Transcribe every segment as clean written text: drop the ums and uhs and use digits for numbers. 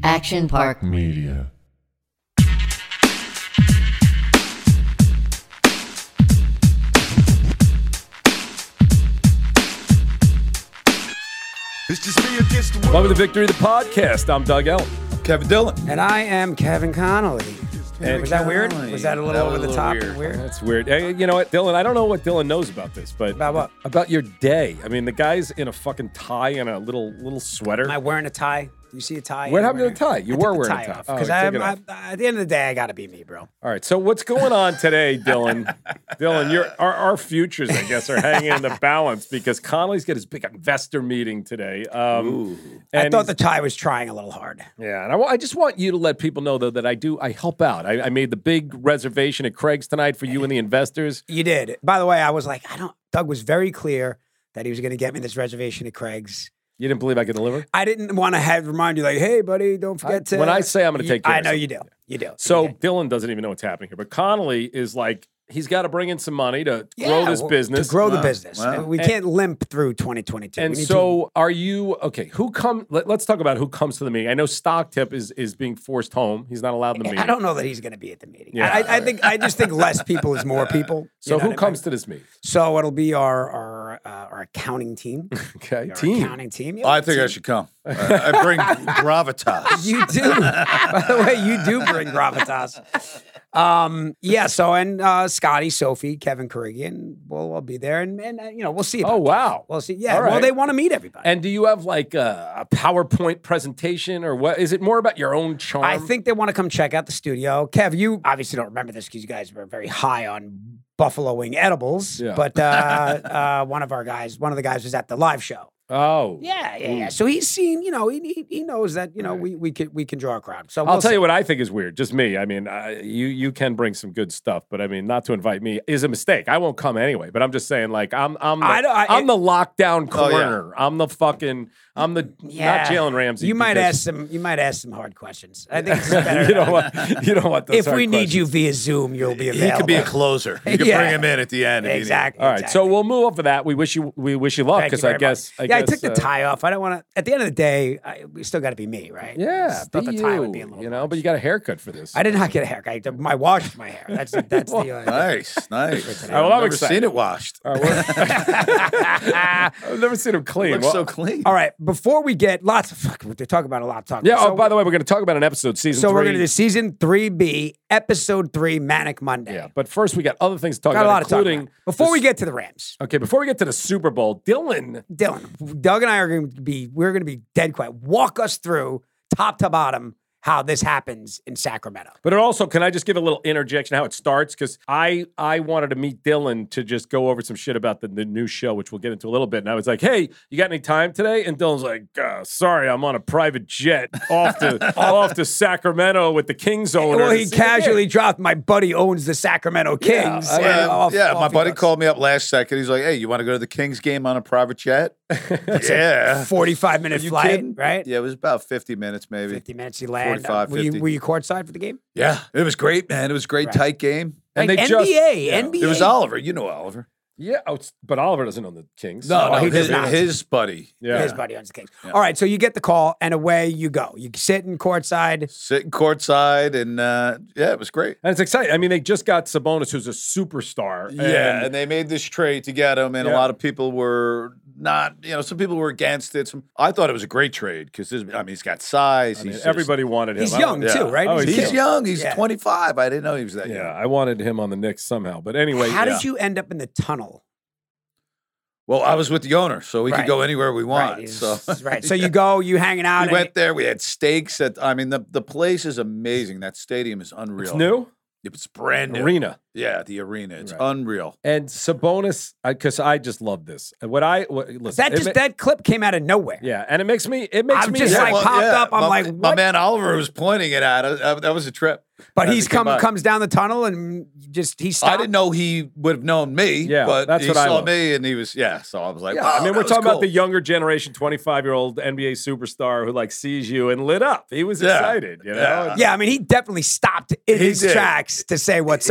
Action Park Media. It's just me against the world. Welcome to Victory, the podcast. I'm Doug Ellin. Kevin Dillon. And I am Kevin Connolly. Was that weird? Was that a little over the top and weird? That's weird. Hey, you know what, Dylan? I don't know what Dylan knows about this, but About what? About your day. I mean, the guy's in a fucking tie and a little sweater. Am I wearing a tie? Do you see a tie? What happened to the tie? You were wearing a tie. Because Oh, you took it off. at the end of the day, I got to be me, bro. All right. So what's going on today, Dylan? Dylan, our futures, I guess, are hanging in the balance because Connolly's got his big investor meeting today. I thought the tie was trying a little hard. Yeah, and I just want you to let people know, though, that I help out. I made the big reservation at Craig's tonight for you and the investors. You did. By the way, I was like, Doug was very clear that he was going to get me this reservation at Craig's. You didn't believe I could deliver? I didn't want to remind you, like, hey, buddy, don't forget to. When I say I'm going to take care I of know something. you do. You do. So You do. Dylan doesn't even know what's happening here, but Connolly is like, he's got to bring in some money to grow this business. To grow the business. Wow. We can't limp through 2022. And We need so are you, okay, let's talk about who comes to the meeting. I know Stocktip is being forced home. He's not allowed in the meeting. I don't know that he's going to be at the meeting. Yeah. I just think less people is more people. So You know who what I comes mean? to this meeting? So it'll be our accounting team. Okay, Our team. accounting team. Yeah, I think I should come. I bring gravitas. You do. By the way, you do bring gravitas. And Scotty, Sophie, Kevin Corrigan will all be there, and we'll see. Oh, wow. We'll see. Yeah. All right. Well, they want to meet everybody. And do you have like a PowerPoint presentation or what? Is it more about your own charm? I think they want to come check out the studio. Kev, you obviously don't remember this because you guys were very high on Buffalo Wing edibles. Yeah. But one of the guys was at the live show. Oh. Yeah. So he's seen, he knows that, we can draw a crowd. So I'll tell you what I think is weird. Just me. I mean, you can bring some good stuff, but I mean, not to invite me is a mistake. I won't come anyway. But I'm just saying, like, I'm the lockdown corner. I'm the not Jalen Ramsey. You might ask some hard questions. I think it's better. you don't want those If hard we need questions. you via Zoom, you'll be available. He could be a closer. You could Yeah. bring him in at the end. if you need. Exactly. All right, so we'll move up for that. We wish you luck Thank you because very I guess much. I took the tie off. I don't want to. At the end of the day, we still got to be me, right? Yeah, Thought be the tie would be a little. you know, much. but you got a haircut for this. I did not get a haircut. I washed my hair. That's the. Nice. All right, well, I'm I've never excited. seen it washed. All right, I've never seen him clean. Looks Well, so clean. All right. Before we get they talk about a lot of talk. yeah. So, Oh, by the way, we're going to talk about an episode season. so 3. we're going to do season 3B, episode 3, Manic Monday. Yeah, but first we got other things to talk Got a about, lot to talk including about. Before we this- get to the Rams. Okay, before we get to the Super Bowl, Dylan. Doug and I are going to be dead quiet. Walk us through top to bottom how this happens in Sacramento. But it also, can I just give a little interjection how it starts? Because I wanted to meet Dylan to just go over some shit about the new show, which we'll get into a little bit. And I was like, hey, you got any time today? And Dylan's like, sorry, I'm on a private jet off to Sacramento with the Kings owner. Well, to he see the casually game." dropped my buddy owns the Sacramento Kings. My Off buddy he goes. called me up last second. He's like, hey, you want to go to the Kings game on a private jet? Yeah. 45-minute You flight, kidding? right? Yeah, it was about 50 minutes maybe. 50 minutes you land. 45, 50. Were you courtside for the game? Yeah, it was great, man. It was a great, Right. tight game. And Like they NBA. It was Oliver. You know Oliver. Yeah, but Oliver doesn't own the Kings. No, he does not. his buddy. Yeah. His buddy owns the Kings. All right, so you get the call, and away you go. You sit in courtside. Sitting courtside, and it was great. And it's exciting. I mean, they just got Sabonis, who's a superstar. Yeah, and they made this trade to get him, and a Yeah. lot of people were not, some people were against it. I thought it was a great trade because, he's got size. I mean, He's everybody wanted him. He's I young, don't- too, right? Oh, He's He's kid. young. He's Yeah. 25. I didn't know he was that Yeah, young. I wanted him on the Knicks somehow. But anyway, How yeah. did you end up in the tunnel? Well, I was with the owner, so we Right. could go anywhere we want. Right. So Right. So you go, you hanging out. we and went there. We had steaks. The place is amazing. That stadium is unreal. It's new? It's brand new. Arena. Yeah, the arena. It's Right. unreal. And Sabonis, because I just love this. Listen, that clip came out of nowhere. yeah, and it makes me. I'm me just like, popped up, I'm like, my what? man Oliver was pointing it at us. That was a trip. But As he's it came by. comes down the tunnel and he stopped. I didn't know he would have known me. Yeah, but that's he what I saw love. me, and he was So I was like, Yeah, wow, I mean, that we're was talking about cool. the younger generation, 25-year-old NBA superstar who sees you and lit up. He was Yeah. excited, you know. Yeah. Yeah, I mean, he definitely stopped in He his did. tracks to say what's He up. did.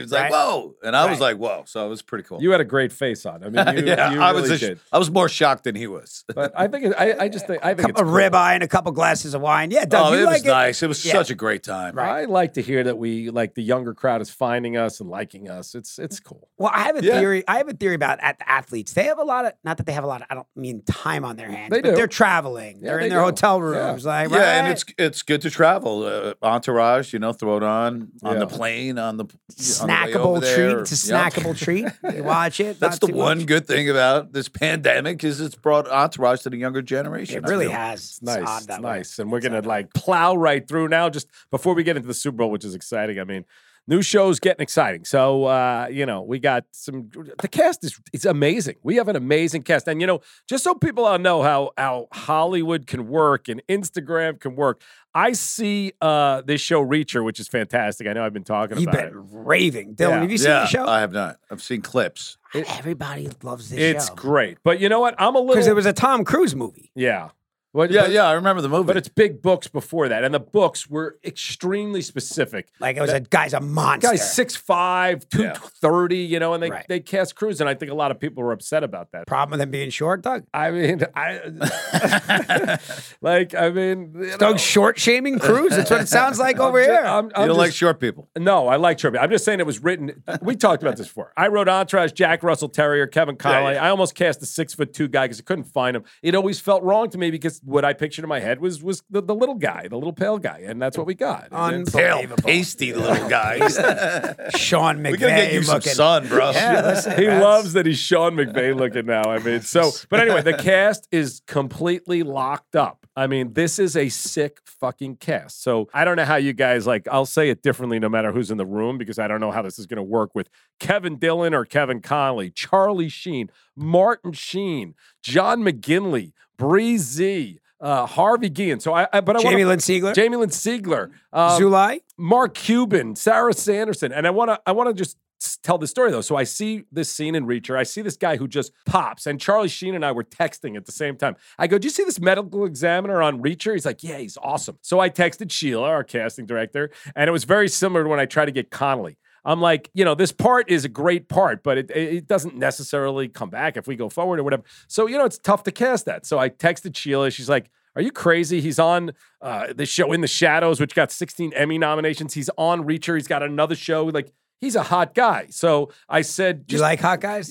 was like, Right. whoa. And I was Right. like, whoa. So it was pretty cool. You had a great face on. I mean, you, yeah, you I really was did. I was more shocked than he was. But I think I just think it's A cool. ribeye and a couple glasses of wine. Yeah, Doug, Oh, you it like was nice. It was Yeah. such a great time. Right. I like to hear that we like the younger crowd is finding us and liking us. It's cool. Well, I have a Yeah. theory. I have a theory about at the athletes. They have a lot of, not that they have a lot of, I don't mean time on their hands, They but do. they're traveling. Yeah, They're they in their do. hotel Yeah. rooms. Like, Yeah, right? and it's good to travel. Entourage, throw it on Yeah. the plane, on the way snackable over treat. there. It's a Yep. snackable treat. You watch it. That's not the too one much. good thing about this pandemic is it's brought entourage to the younger generation. It really I feel. has. It's nice. odd It's that way. nice. And we're going to like plow right through now just before we get into the Super Bowl, which is exciting. I mean, new show's getting exciting. So, we got the cast it's amazing. We have an amazing cast. And, just so people all know how Hollywood can work and Instagram can work, I see this show Reacher, which is fantastic. I know I've been talking You've about been it. raving. Dylan, Yeah. have you seen Yeah, the show? I have not. I've seen clips. Everybody loves this It's show. great. But you know what? I'm a little. Because there was a Tom Cruise movie. Yeah. Well, Yeah, I remember the movie. But it's big books before that. And the books were extremely specific. Like it was a guy's a monster. Guy's 6'5", 230, and they, Right. they cast Cruise, and I think a lot of people were upset about that. Problem with him being short, Doug? I mean, Doug short shaming Cruise? That's what it sounds like over here. you don't like short people. No, I like Trivia. I'm just saying it was written. We talked about this before. I wrote Entourage, Jack Russell Terrier, Kevin Connolly. yeah. I almost cast a 6'2" guy because I couldn't find him. It always felt wrong to me because what I pictured in my head was the little guy, the little pale guy, and that's what we got. And then- Pale, Unbelievable. pasty little guy. Sean McVay We gotta get you some looking. sun, bro. Yeah, listen, He that's- loves that he's Sean McVay looking now. I mean, but anyway, the cast is completely locked up. I mean, this is a sick fucking cast. So I don't know how you guys I'll say it differently no matter who's in the room because I don't know how this is going to work with Kevin Dillon or Kevin Connolly, Charlie Sheen, Martin Sheen, John McGinley, Bree Z, Harvey Guillen. So Jamie Lynn Sigler. Jamie Lynn Sigler, Zulai. Mark Cuban, Sarah Sanderson, and I want to just tell the story though. So I see this scene in Reacher. I see this guy who just pops, and Charlie Sheen and I were texting at the same time. I go, "Do you see this medical examiner on Reacher?" He's like, "Yeah, he's awesome." So I texted Sheila, our casting director, and it was very similar to when I tried to get Connolly. I'm like, this part is a great part, but it doesn't necessarily come back if we go forward or whatever. So, it's tough to cast that. So I texted Sheila. She's like, "Are you crazy? He's on the show In the Shadows, which got 16 Emmy nominations. He's on Reacher. He's got another show. He's a hot guy." So I said, Do you like hot guys?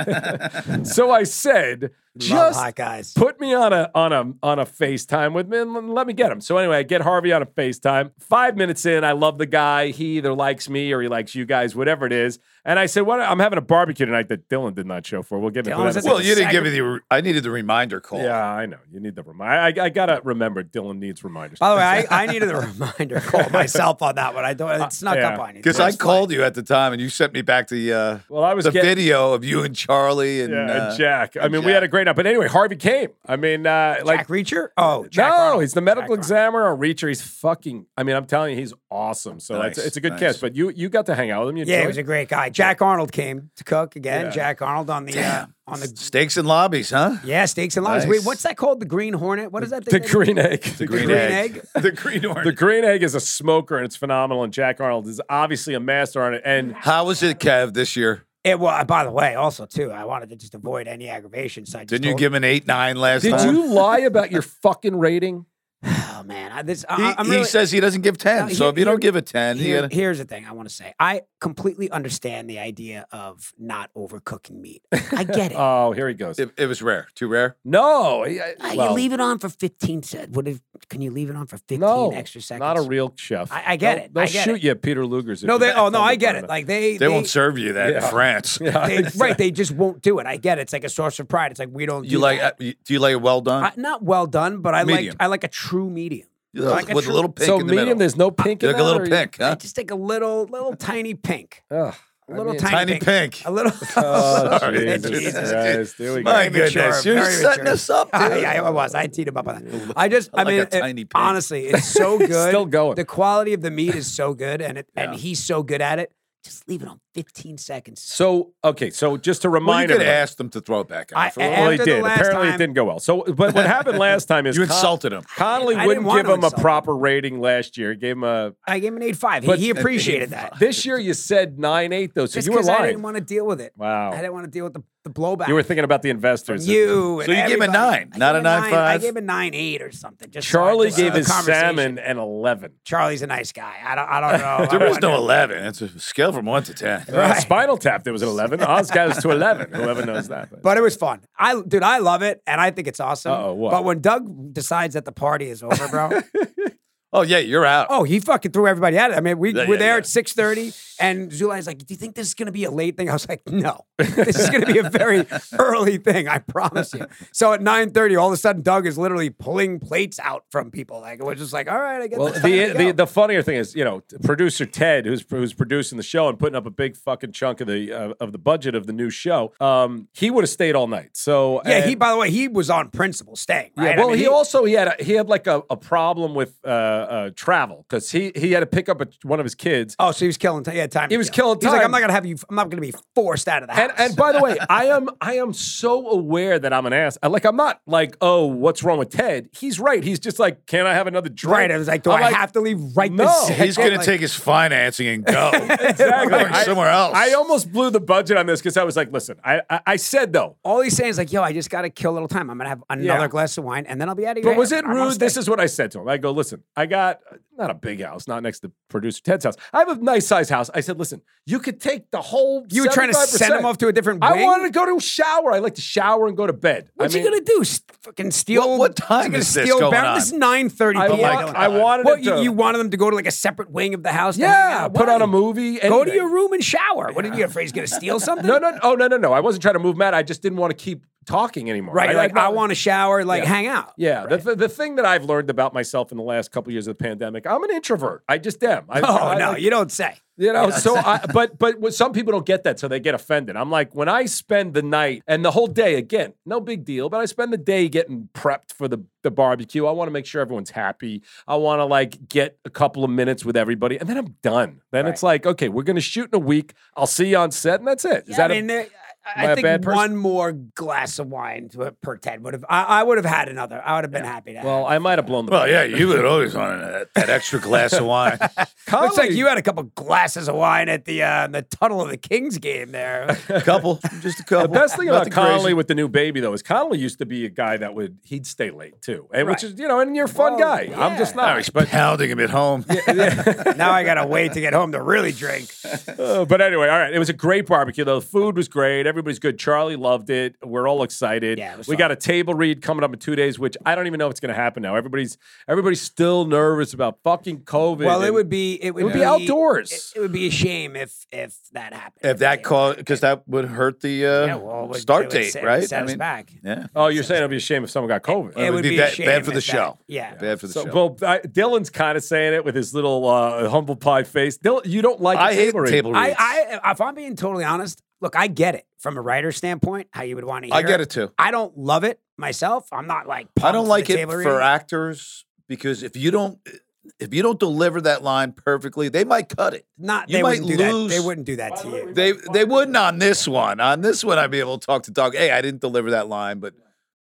so I said, Love just hot guys. put me on a FaceTime with me and let me get him. So anyway, I get Harvey on a FaceTime. 5 minutes in, I love the guy. He either likes me or he likes you guys, whatever it is. And I said, "What? I'm having a barbecue tonight that Dylan did not show for. We'll get into Dylan's that." at Well, the you didn't second- give me I needed the reminder call. Yeah, I know. You need the reminder. I gotta remember. Dylan needs reminders. By the way, I needed a reminder call myself on that one. I don't. It snuck yeah. up on you. Because I called you at the time and you sent me back the Well, I was the getting- video of you and Charlie and, and Jack. I and mean, we Jack. had a great night. But anyway, Harvey came. I mean, Jack Reacher? Oh, Jack no, Arnold. he's the medical Jack Arnold. examiner on Reacher. He's fucking. I mean, I'm telling you, he's awesome. So Nice, it's a good nice. cast. But you got to hang out with him. You Yeah, he enjoyed was it? a great guy. Jack Arnold came to cook again. Yeah. Jack Arnold on the steaks and lobbies, huh? steaks and lobbies. Nice. Wait, what's that called? The Green Hornet? What is that The thing? green egg. The green, green egg. egg? The green hornet. The green egg is a smoker and it's phenomenal. And Jack Arnold is obviously a master on it. And How was it, Kev, this year? It well, by the way, also too, I wanted to just avoid any aggravation. So I just Didn't you told- give him an 8-9 last did time? you lie about your fucking rating? Oh man, He, he says he doesn't give 10. No, so if you don't give a 10, you gotta, Here's the thing I want to say. I completely understand the idea of not overcooking meat. I get it. Oh, here he goes. it was rare. Too rare? No. You well, leave it on for 15 seconds. Can you leave it on for 15 no, extra seconds? not a real chef. I get it. They'll I get shoot it. you at Peter Luger's. if No, you they. Oh no, come I in get front it. of Like They won't serve you that in Yeah. France. Yeah, they right. They just won't do it. I get it. It's like a source of pride. It's like we don't. You do like? that. Do you like it well done? Not well done, but I Medium. like a true medium. With a little pink So in the medium, middle. there's no pink in Like that, a little or you- pink, I huh? just take a little tiny pink. Ugh, A little mean, tiny, Tiny pink. A little. Oh, Sorry. Jesus Christ. Here we go. My Very goodness, mature, you're very setting mature. us up, dude. Yeah, I was. I teed him up on that. I just, I Like mean, a tiny pig. honestly, it's so good. Still going. The quality of the meat is so good, and and he's so good at it. just leave it on 15 seconds. So, okay, so just to Well, you remind could have everybody. asked them to throw it back I- out. I- Well, he after the did. last Apparently, it time- didn't go well. So, but what happened last time is You insulted him. Connolly I didn't wouldn't want give to him a insult him. proper rating last year. He gave him a. I gave him an 8.5. But- He appreciated that. This year, you said 9.8 though, so Just you were because I lying. didn't want to deal with it. Wow. I didn't want to deal with the blowback. You were thinking about the from investors. you. So you gave him a 9, not a 9.5? I gave him a 9.8 or something. Just Charlie just gave a his conversation. salmon an 11. Charlie's a nice guy. I don't know. There I is wouldn't- no 11. It's a scale from 1 to 10. Right. Spinal Tap, there was an 11. Oz goes to 11. Whoever knows that. But it was fun. I love it, and I think it's awesome. Uh-oh, what? But when Doug decides that the party is over, bro, Oh, yeah, you're out. oh, he fucking threw everybody at it. I mean, we Yeah, were yeah, there yeah. at 6:30, and Zulai's like, "Do you think this is going to be a late thing?" I was like, "No, this is going to be a very early thing. I promise you." So at 9:30, all of a sudden, Doug is literally pulling plates out from people. Like, we're just like, "All right, I guess." Well, the funnier thing is, producer Ted, who's producing the show and putting up a big fucking chunk of the budget of the new show, he would have stayed all night. So yeah, and- by the way, he was on principle staying. Right? Yeah, well, I mean, he had like a problem with travel because he had to pick up one of his kids. Oh, so he was killing time. He had time. He to was kill. killing He's like, time. I'm not gonna have you. I'm not gonna be forced out of the house. And by the way, I am so aware that I'm an ass. I'm not like, oh, what's wrong with Ted? He's right. He's just like, can I have another drink? right, I was like, do I'm I have to leave right no. this second? He's going to Like, take his financing and go. Exactly. Going somewhere else. I almost blew the budget on this because I was like, listen, I said though. all he's saying is like, yo, I just got to kill a little time. I'm gonna have another Yeah. glass of wine, and then I'll be out of here. But was it rude? This is what I said to him. I go, listen, I got not a big house, not next to producer Ted's house. I have a nice size house. I said, listen, you could take the whole. You were trying to send 75%. him off to a different I wing? wanted to go to a shower. I like to shower and go to bed. What's he gonna do? Fucking steal? What time gonna is this steal going Baron? on? This is 9:30 I, p.m. want, I wanted What it to, you wanted them to go to like a separate wing of the house? to hang yeah, out? put Why? on a movie. Go to anything. your room and shower. What are you afraid he's gonna steal something? No. I wasn't trying to move Matt. I just didn't want to keep talking anymore. Right, I, like I want to shower, like Yeah. hang out. Yeah, Right. the thing that I've learned about myself in the last couple of years of the pandemic, I'm an introvert. I just am. Oh no, you don't say. But some people don't get that, so they get offended. I'm like, when I spend the night and the whole day, again, no big deal, but I spend the day getting prepped for the barbecue. I want to make sure everyone's happy. I want to like get a couple of minutes with everybody, and then I'm done. Then it's like, okay, we're gonna shoot in a week. I'll see you on set, and that's it. Is Yeah, that I mean, am I I a bad think person? one more glass of wine per Ted would have. I would have had another. I would have been happy to. well, I might have blown the. Well, yeah, you would always want that extra glass of wine. Looks like you had a couple glasses of wine at the Tunnel of the Kings game there. A couple, just a couple. The best thing about Nothing Connolly crazy. with the new baby though is Connolly used to be a guy that he'd stay late too, and which Right. is and you're a fun Well, guy. I'm just yeah. Now not. he's But pounding him at home. Now I gotta wait to get home to really drink. but anyway, all right. It was a great barbecue though. The food was great. Everybody's good. Charlie loved it. We're all excited. Yeah, it was we fun. got a table read coming up in 2 days, which I don't even know what's going to happen now. Everybody's still nervous about fucking COVID. Well, it and- would be be outdoors. It would be a shame if that happened. If that cause, because that would hurt the start date, right? Set us back. Yeah. Oh, you're saying it'd be a shame if someone got COVID. It would be a bad, shame bad for if the that- show. Yeah. Bad for the So, show. well, Dylan's kind of saying it with his little humble pie face. Dylan, you don't like I a hate table read. table reads. If I'm being totally honest, look, I get it from a writer's standpoint, how you would want to hear I get it too. I don't love it myself. I'm not like I don't pumped like the it table for reading. actors because if you don't deliver that line perfectly, they might cut it. Not you they might wouldn't do that. lose- They wouldn't do that to you. They wouldn't on this one. On this one, I'd be able to talk to Doug. Hey, I didn't deliver that line, but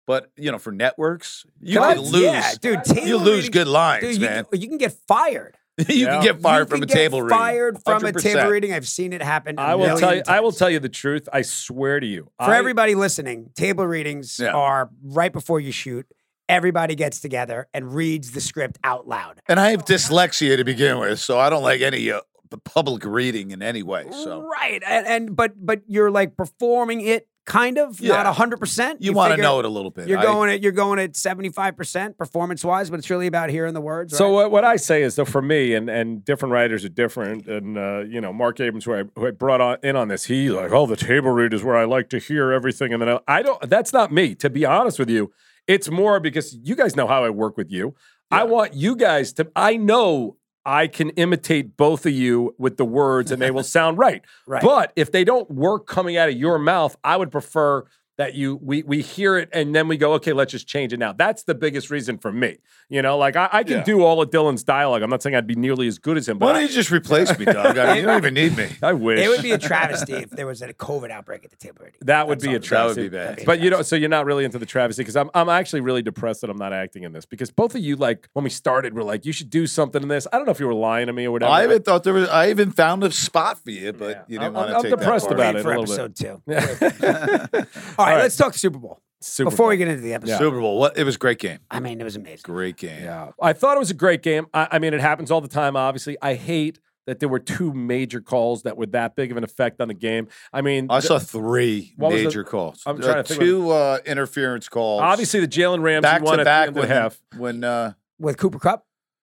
for networks, you What? can lose. Yeah, dude. Table You lose reading- good lines, Dude, man. you can get fired. You can get fired from a table reading. Fired from a 100%. table reading. I've seen it happen. I will tell you. I will times. tell you the truth. I swear to you. For everybody listening, table readings Yeah. are right before you shoot. Everybody gets together and reads the script out loud. And I have dyslexia to begin with, so I don't like any public reading in any way. So Right, but you're like performing it kind of, Yeah. not 100%. you want to figure know it a little bit. You're going at 75% performance wise, but it's really about hearing the words. So right? what I say is, though, for me, and different writers are different, and Mark Abrams, who I brought in on this, he like, the table read is where I like to hear everything, and then I don't. That's not me, to be honest with you. It's more because you guys know how I work with you. I want you guys to. I know I can imitate both of you with the words, and they will sound right. Right. But if they don't work coming out of your mouth, I would prefer that we hear it and then we go, okay, let's just change it now. That's the biggest reason for me. You know, like I can do all of Dylan's dialogue. I'm not saying I'd be nearly as good as him, but Why don't you just replace me, Doug? I mean, you don't even need me. I wish. It would be a travesty if there was a COVID outbreak at the table. That would be a travesty. That would be bad. But you know, so you're not really into the travesty because I'm actually really depressed that I'm not acting in this because both of you, like when we started, were like, you should do something in this. I don't know if you were lying to me or whatever. I even found a spot for you, but you didn't want to take depressed that about part. it. For a little episode 2. All right, let's talk Super Bowl. Before we get into the episode. Super Bowl. It was a great game. I mean, it was amazing. Great game. Yeah. I thought it was a great game. I mean, it happens all the time, obviously. I hate that there were two major calls that were that big of an effect on the game. I mean, I saw three What was major calls. I'm trying to think two interference calls. obviously the Jalen Ramsey back one to at back the end of the half. when With Cooper Kupp?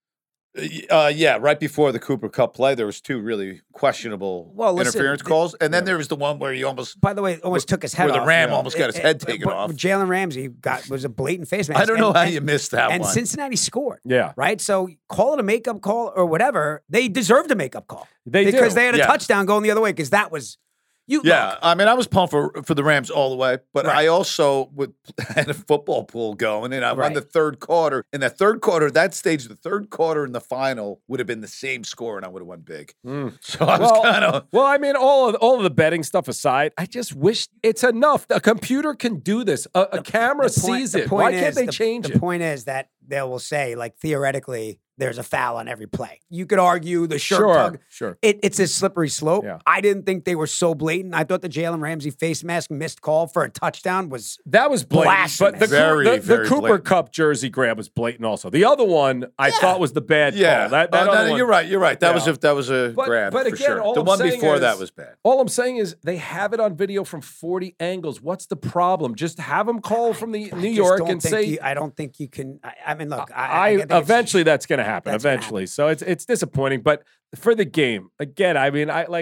yeah, right before the Cooper Cup play, there was two really questionable interference calls, and then there was the one where he almost, by the way, almost took his head where off. the Ram almost got his head taken but off. Jalen Ramsey was a blatant face mask. I don't know how you missed that and one. Cincinnati scored. Yeah. Right? So call it a makeup call or whatever. They deserved a makeup call. They because do. they had a Yeah. touchdown going the other way because that was Yeah, look, I mean, I was pumped for the Rams all the way, but Right. I also had a football pool going, and I won Right. the third quarter. In that third quarter, that stage, the third quarter and the final would have been the same score, and I would have won big. So I was kind of Well, I mean, all of the betting stuff aside, I just wish it's enough. A computer can do this. A camera sees it. Why can't they change The it? point is that they will say, like, theoretically, there's a foul on every play. You could argue the shirt tug. Sure. It's a slippery slope. Yeah. I didn't think they were so blatant. I thought the Jalen Ramsey face mask missed call for a touchdown was That was blatant, but the, Blasphemous. Very the Cooper blatant. Cup jersey grab was blatant also. The other one I thought was the bad yeah. call. That No, other one, you're right. You're right. That Yeah. was a But- grab but for again, sure. all The I'm one saying before is- that was bad. All I'm saying is they have it on video from 40 angles. What's the problem? Just have them call from the New York and say. I don't think you can. I mean, look. I get that it's- eventually that's going to happen. That's gonna Eventually, so it's disappointing. But for the game, again, I mean, I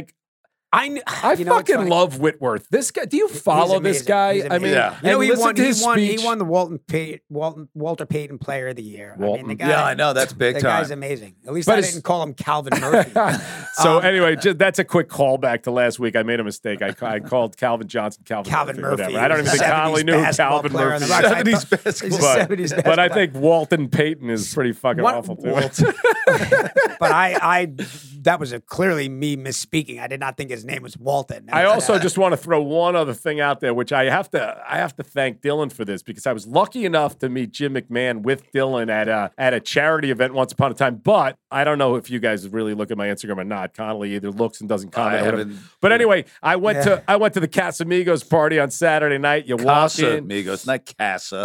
I fucking love Whitworth. This guy. Do you follow this amazing. guy? He's I mean, amazing. Yeah. You know, and listen to his he speech. won the Walter Payton Player of the Year. I mean, the guy, Yeah, I know. That's big the time. guy's amazing. At least But I it's- didn't call him Calvin Murphy. So anyway, that's a quick callback to last week. I made a mistake. I called Calvin Johnson Calvin Murphy. Whatever. I don't even think Connolly knew who Calvin Murphy was. 70s basketball. He's a But, 70s but I basketball. think Walton Payton is pretty fucking What- awful too. But I that was clearly me misspeaking. I did not think his name was Walton. I also just want to throw one other thing out there, which I have to thank Dylan for this because I was lucky enough to meet Jim McMahon with Dylan at a charity event once upon a time. But I don't know if you guys really look at my Instagram or not. Connolly either looks and doesn't comment. I or whatever. haven't- But anyway, I went to the Casamigos party on Saturday night. You walk in. Casamigos, not Casa.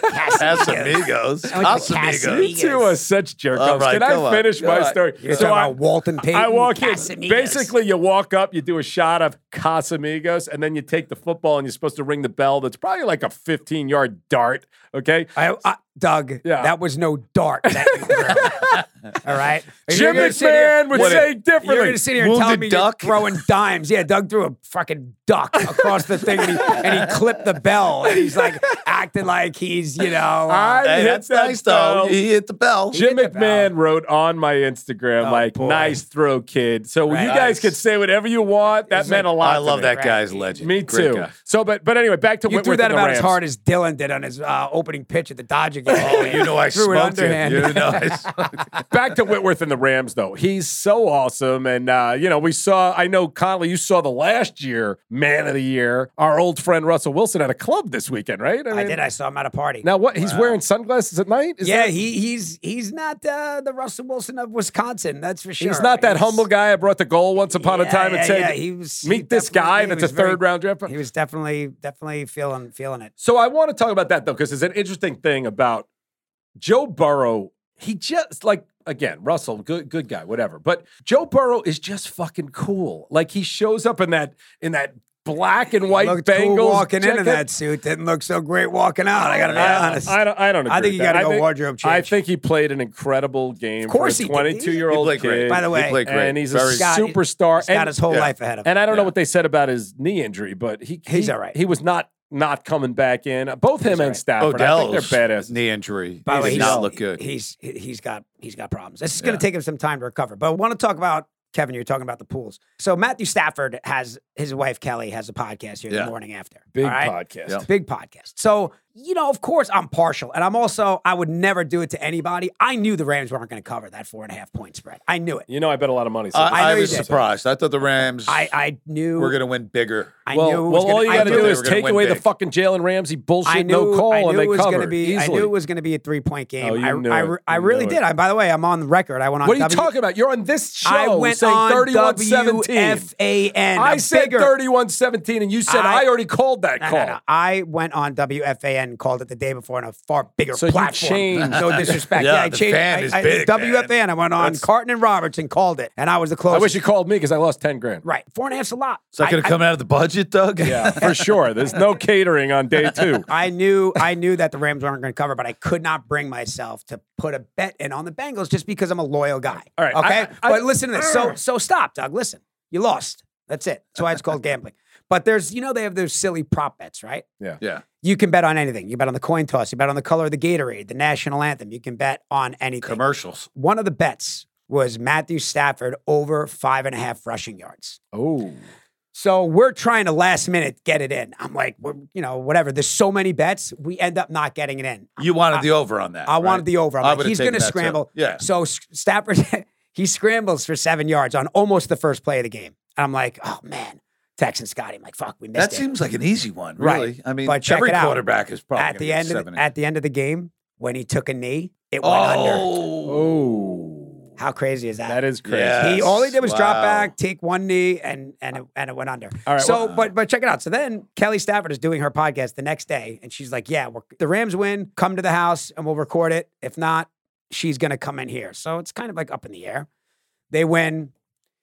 Casamigos. Casamigos. I went to Casamigos. You two are such jerk All offs. right, Can go I on. finish Go my on. story? You're talking about Walton Payton. I walk in. Casamigos. Basically, you walk up, you do a shot of Casamigos, and then you take the football and you're supposed to ring the bell. That's probably like a 15-yard dart. Okay. Doug, Yeah. that was no dart that you threw. All right? Jim You're gonna sit here- McMahon would What, say differently. You're going to sit here and tell Wounded me duck? you're throwing dimes. Yeah, Doug threw a fucking duck across the thing and he clipped the bell and he's like acting like he's, I Hey, hit that's that nice, though. bell. He hit the bell. Jim hit the McMahon wrote on my Instagram, Oh, like, boy. nice throw, kid. So Right. you guys Nice. could say whatever you want. That He's meant like, a lot I to love me. that Right. guy's legend. Me Great too. guy. So, but anyway, back to You Whitworth threw that and the about as Rams. hard as Dylan did on his opening pitch at the Dodger game. Oh, you know I Threw it smoked it. underhand. You know I smoked it. Back to Whitworth and the Rams, though. He's so awesome. And, I know, Connolly, you saw the last year Man of the Year. Our old friend Russell Wilson at a club this weekend, right? I did. I saw him at a party. Now, what? He's wearing sunglasses at night? Is yeah, that- he's not the Russell Wilson of Wisconsin. That's for sure. He's not that humble guy I brought the goal once upon a time and said, he was, meet this guy that's a third-round draft pick. He was definitely feeling it. So I want to talk about that, though, because there's an interesting thing about Joe Burrow. He just, again, Russell, good guy, whatever. But Joe Burrow is just fucking cool. Like, he shows up in that black and white Looked Bengals cool walking jacket. into that suit. Didn't look so great walking out. I got to be honest. I don't agree I think with you that. got to go think- wardrobe change. I think he played an incredible game Of course for a he did. 22-year-old He played great. kid. By the way, He played great. And he's Very- a superstar. He's got And- his whole yeah. life ahead of him. And I don't know Yeah. what they said about his knee injury, but he's all right. He was not coming back in. Both him all and right. Stafford. I think Odell's they're badass. knee injury By the way, did not look good. He's got problems. This is going to take him some time to recover. But I want to talk about Kevin, you're talking about the pools. So Matthew Stafford has his wife Kelly has a podcast here the morning after. Big all right? podcast. Yep. Big podcast. So, of course I'm partial. And I would never do it to anybody. I knew the Rams weren't going to cover that 4.5 point spread. I knew it. I bet a lot of money. I know was you did. surprised. I thought the Rams I knew were going to win bigger. I knew it was all you got to do is they were gonna take win away the big. fucking Jalen Ramsey bullshit, I knew, no call, I knew and they it was covered gonna be. easily. I knew it was going to be a 3-point game. Oh, you knew it. I You really knew did. it. By the way, I'm on the record. I went on. What are you talking about? You're on this show I went saying on 31-17. WFAN. I said 31-17, and you said I already called that call. No. I went on WFAN, called it the day before on a far bigger So you platform. changed. No disrespect. Yeah, I the changed. fan is big, WFAN. man. I went on Carton and Roberts and called it, and I was the I closest. wish you called me because I lost 10 grand. Right, 4.5's a lot. Is that going to come out of the budget, Doug? Yeah, for sure. There's no catering on day 2. I knew that the Rams weren't going to cover, but I could not bring myself to put a bet in on the Bengals just because I'm a loyal guy. All right, Okay. I- but listen to this. So stop, Doug. Listen. You lost. That's it. That's why it's called gambling. But there's, they have those silly prop bets, right? Yeah. You can bet on anything. You bet on the coin toss. You bet on the color of the Gatorade, the national anthem. You can bet on anything. Commercials. One of the bets was Matthew Stafford over 5.5 rushing yards. Oh. So we're trying to last minute get it in. I'm like, whatever. There's so many bets. We end up not getting it in. You wanted the over on that. I wanted the over. I'm I like, would've he's going to taken that, too. scramble. Yeah. So Stafford, he scrambles for 7 yards on almost the first play of the game. And I'm like, oh, man. Texan Scotty. I'm like, fuck, we missed That it. seems like an easy one, Right. really. I mean, But check every it out. quarterback is probably at the end of the game, when he took a knee, it went under. Oh. How crazy is that? That is crazy. Yeah. All he did was drop Wow. back, take one knee, and it went under. All right, So, well- but check it out. So then Kelly Stafford is doing her podcast the next day, and she's like, "Yeah, the Rams win. Come to the house, and we'll record it. If not, she's gonna come in here." So it's kind of like up in the air. They win.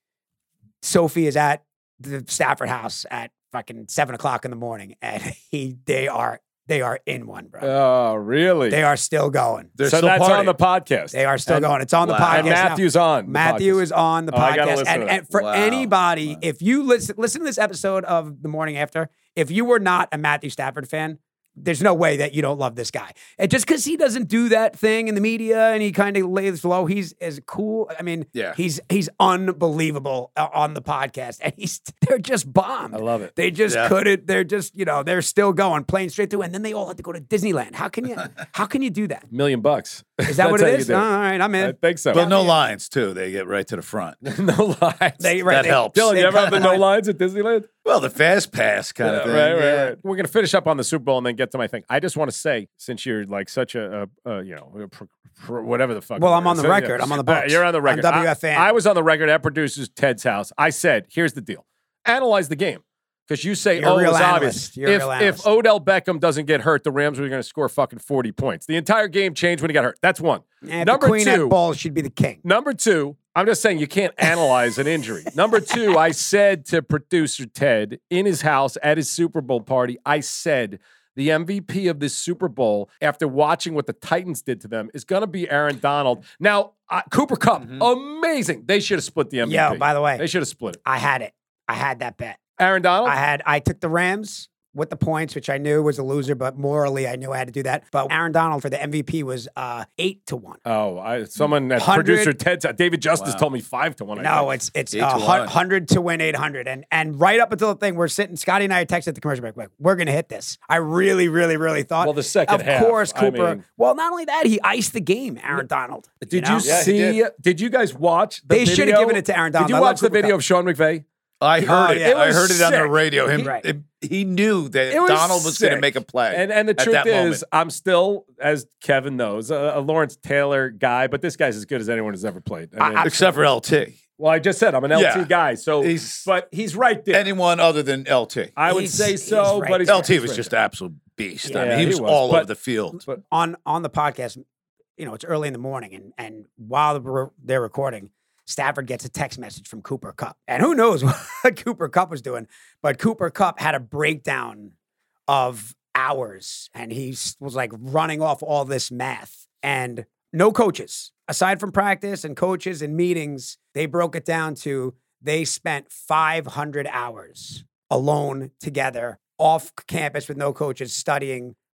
Sophie is at the Stafford house at fucking 7:00 in the morning, and they are in one, bro. Oh, really? They are still going. They're so still that's partying. on the podcast. They are still And- going. It's on the wow. podcast. And now. Matthew's on. the Matthew podcast. is on the Oh, I gotta podcast. listen to that. And for Wow. anybody, Wow. if you listen to this episode of The Morning After, if you were not a Matthew Stafford fan, there's no way that you don't love this guy. And just because he doesn't do that thing in the media and he kind of lays low, he's as cool. I mean, Yeah. he's unbelievable on the podcast. And they're just bombed. I love it. They just Yeah. couldn't. They're just, they're still going, playing straight through. And then they all had to go to Disneyland. How can you do that? $1 million. Is that what That's it how is? you All do it. right, I'm in. I think so. But no lines, too. They get right to the front. No lines. That helps. Dylan, they you ever have cut the no the lines at Disneyland? Well, the fast pass kind of thing. Right. We're gonna finish up on the Super Bowl and then get to my thing. I just want to say, since you're like such a whatever the fuck. Well, it I'm on is. the record. I'm on the All right, books. you're on the record. On WFAN. I was on the record at producers Ted's house. I said, "Here's the deal. Analyze the game." Because you say, You're a real it's analyst. obvious. You're a real If analyst. Odell Beckham doesn't get hurt, the Rams are going to score fucking 40 points. The entire game changed when he got hurt. That's one. And Number the queen two, at balls should be the king. Number two, I'm just saying you can't analyze an injury. Number two, I said to producer Ted in his house at his Super Bowl party, I said the MVP of this Super Bowl, after watching what the Titans did to them, is going to be Aaron Donald. Now, Cooper Kupp, amazing. They should have split the MVP. Yo, by the way, They should have split it. I had it. I had that bet. Aaron Donald? I took the Rams with the points, which I knew was a loser, but morally I knew I had to do that. But Aaron Donald for the MVP was 8-1. Someone at 100 producer Ted's David Justice told me 5-1. I No, think. it's 8-1. 100 to win 800. And right up until the thing, we're sitting, Scotty and I texted the commercial break, like, we're going to hit this. I really, really, really thought. Well, the second of half, course, I Cooper. mean- Well, not only that, he iced the game, Aaron Donald. Did know? you Yeah, he see? Did you guys watch the They video? should have given it to Aaron Donald. Did I you love watch the Cooper video Kupp. of Sean McVay? I heard yeah. it. I was heard it on the sick. radio. Right. He knew that It was Donald was going to sick. make a play. And the at truth that is, moment. I'm still, as Kevin knows, a Lawrence Taylor guy, but this guy's as good as anyone who's ever played. I mean, Except for LT. well, I just said I'm an LT Yeah. guy, so but he's right there. Anyone other than LT. I would He's- say he's so, right but he's there. LT was just an absolute beast. I Yeah, mean, he he was was. all But- over the field. But on the podcast, it's early in the morning, and while they're recording, Stafford gets a text message from Cooper Kupp. And who knows what Cooper Kupp was doing, but Cooper Kupp had a breakdown of hours, and he was like running off all this math. And no coaches, aside from practice and coaches and meetings, they broke it down to they spent 500 hours alone together off campus with no coaches studying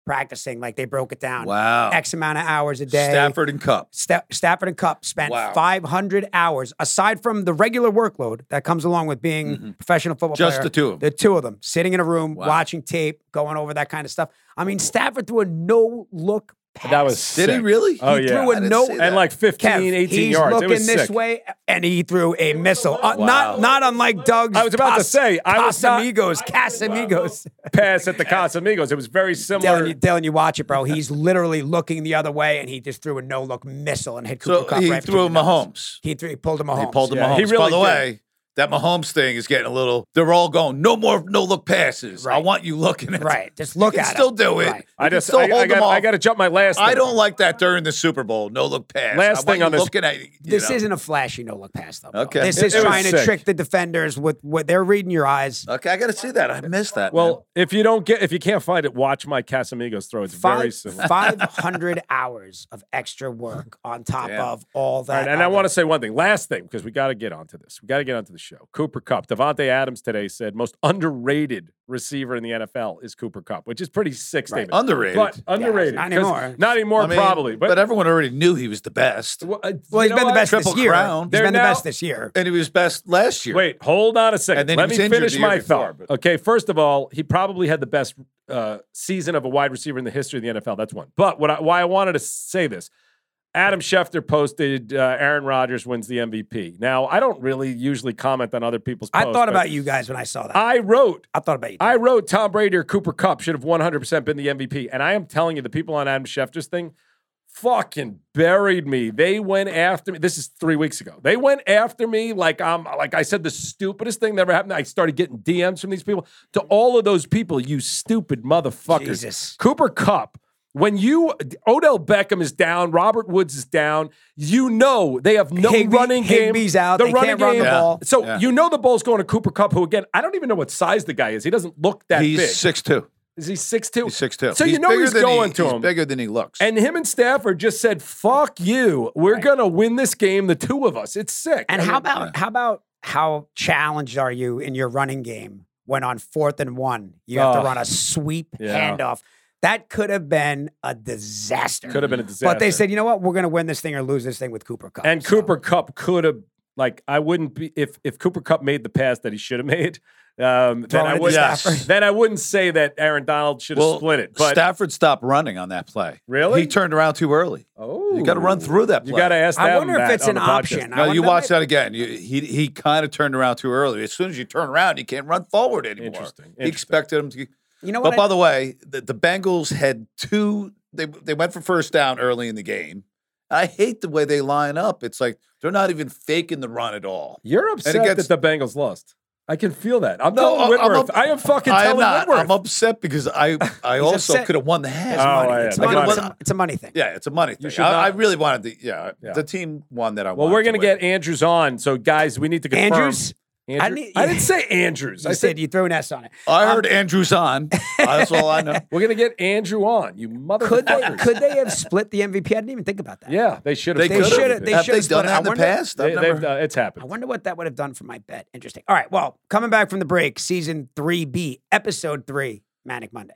practicing. Like they broke it down. Wow. X amount of hours a day. Stafford and Cup. Stafford and Cup spent Wow. 500 hours, aside from the regular workload that comes along with being a professional football player. Just the two of them. The two of them, sitting in a room, Wow. watching tape, going over that kind of stuff. I mean, Stafford threw a no-look pass. That was Did he sick. really? Oh, He yeah. threw a I didn't no see And that. like 15, Kev, 18 he's yards. looking It was this sick. way, and he threw a missile. Wow. Not unlike Doug's. I was about to say, I was not- Casamigos. Pass at the Casamigos. It was very similar. Dylan, you watch it, bro. He's literally looking the other way, and he just threw a no-look missile and hit Cooper So Kupp he right threw between the nose. Mahomes. He pulled him Mahomes. He pulled him Yeah, Mahomes. he really By the did. way, that Mahomes thing is getting a little. They're all going, no more no-look passes. I Right. want you looking at Right. Just look You at can still him. do it. Right. I You can just, still I hold them off. got to jump my last I thing. don't like that during the Super Bowl. No-look pass. Last I want thing you on this- looking at you This know. isn't a flashy no-look pass, though. Bro. Okay. This It is was trying to sick. trick the defenders with what they're reading your eyes. Okay, I got to see that. I missed that. Well, if you can't find it, watch my Casamigos throw. It's very similar. 500 hours of extra work on top Damn. of all that. All right, and I want to say one thing, last thing, because we got to get onto this. We got to get onto the show. Cooper Kupp. Devontae Adams today said most underrated receiver in the NFL is Cooper Kupp, which is pretty sick statement. Underrated. But underrated. not 'cause- anymore. Not anymore, I mean, probably. But, everyone already knew he was the best. Well, you he's know been the what? best this Triple year. crown. He's They're been the now- best this year. And he was best last year. Wait, hold on a second. And then Let he was me injured finish the year my before, thought. but- Okay, first of all, he probably had the best season of a wide receiver in the history of the NFL. That's one. But why I wanted to say this, Adam Schefter posted Aaron Rodgers wins the MVP. Now, I don't really usually comment on other people's posts. I thought but about you guys when I saw that. I wrote thought about you. I wrote Tom Brady or Cooper Kupp should have 100% been the MVP. And I am telling you, the people on Adam Schefter's thing fucking buried me. They went after me. This is 3 weeks ago. They went after me like I said the stupidest thing that ever happened. I started getting DMs from these people. To all of those people, you stupid motherfuckers. Jesus. Cooper Kupp. When Odell Beckham is down, Robert Woods is down, you know they have no running game. Higbee's out. The They running can't run the game. ball. So Yeah. you know the ball's going to Cooper Kupp, who again, I don't even know what size the guy is. He doesn't look that He's big. 6'2". Is he 6'2"? He's 6'2". So you know bigger he's than going to he's him. bigger than he looks. And him and Stafford just said, "Fuck you. We're gonna win this game, the two of us." It's sick. And I how mean, about how challenged are you in your running game when on 4th and 1 you have to Oh. run a sweep Yeah. handoff? That could have been a disaster. could have been a disaster. But they said, you know what? We're going to win this thing or lose this thing with Cooper Kupp. and So- Cooper Kupp could have I wouldn't be if Cooper Kupp made the pass that he should have made. Then Throwing I it to would Stafford. then I wouldn't say that Aaron Donald should have split it. But Stafford stopped running on that play. Really? He turned around too early. oh, You got to run through that play. You got to ask. I them wonder if that it's on an the podcast. option. No, you wonder watch if- that again. He kind of turned around too early. As soon as you turn around, you can't run forward anymore. Interesting. He expected him to. You know But what? by the way, the Bengals had two. They went for first down early in the game. I hate the way they line up. It's like they're not even faking the run at all. You're upset gets- that the Bengals lost. I can feel that. I'm No, telling Whitworth. I'm I am fucking I am telling not. Whitworth. I'm upset because I also upset. could have won the half. It's Oh, money. yeah, It's the money. money. It's a money thing. Yeah, it's a money thing. should I not- really wanted the Yeah. the team won that I well, wanted. we're gonna to win. get Andrews on. So, guys, we need to confirm. Andrews? Andrew- I I didn't say Andrews. You I said said you threw an S on it. I heard Andrews on. That's all I know. we're gonna get Andrew on. You Could they, motherfuckers. could they have split the MVP? I didn't even think about that. Yeah, they should have. They They could shoulda- have. they Have shoulda they split done it. that I in the wonder- past? I've never- It's I happened. wonder what that would have done for my bet. Interesting. All right. Well, coming back from the break, season 3B, episode 3, Manic Monday.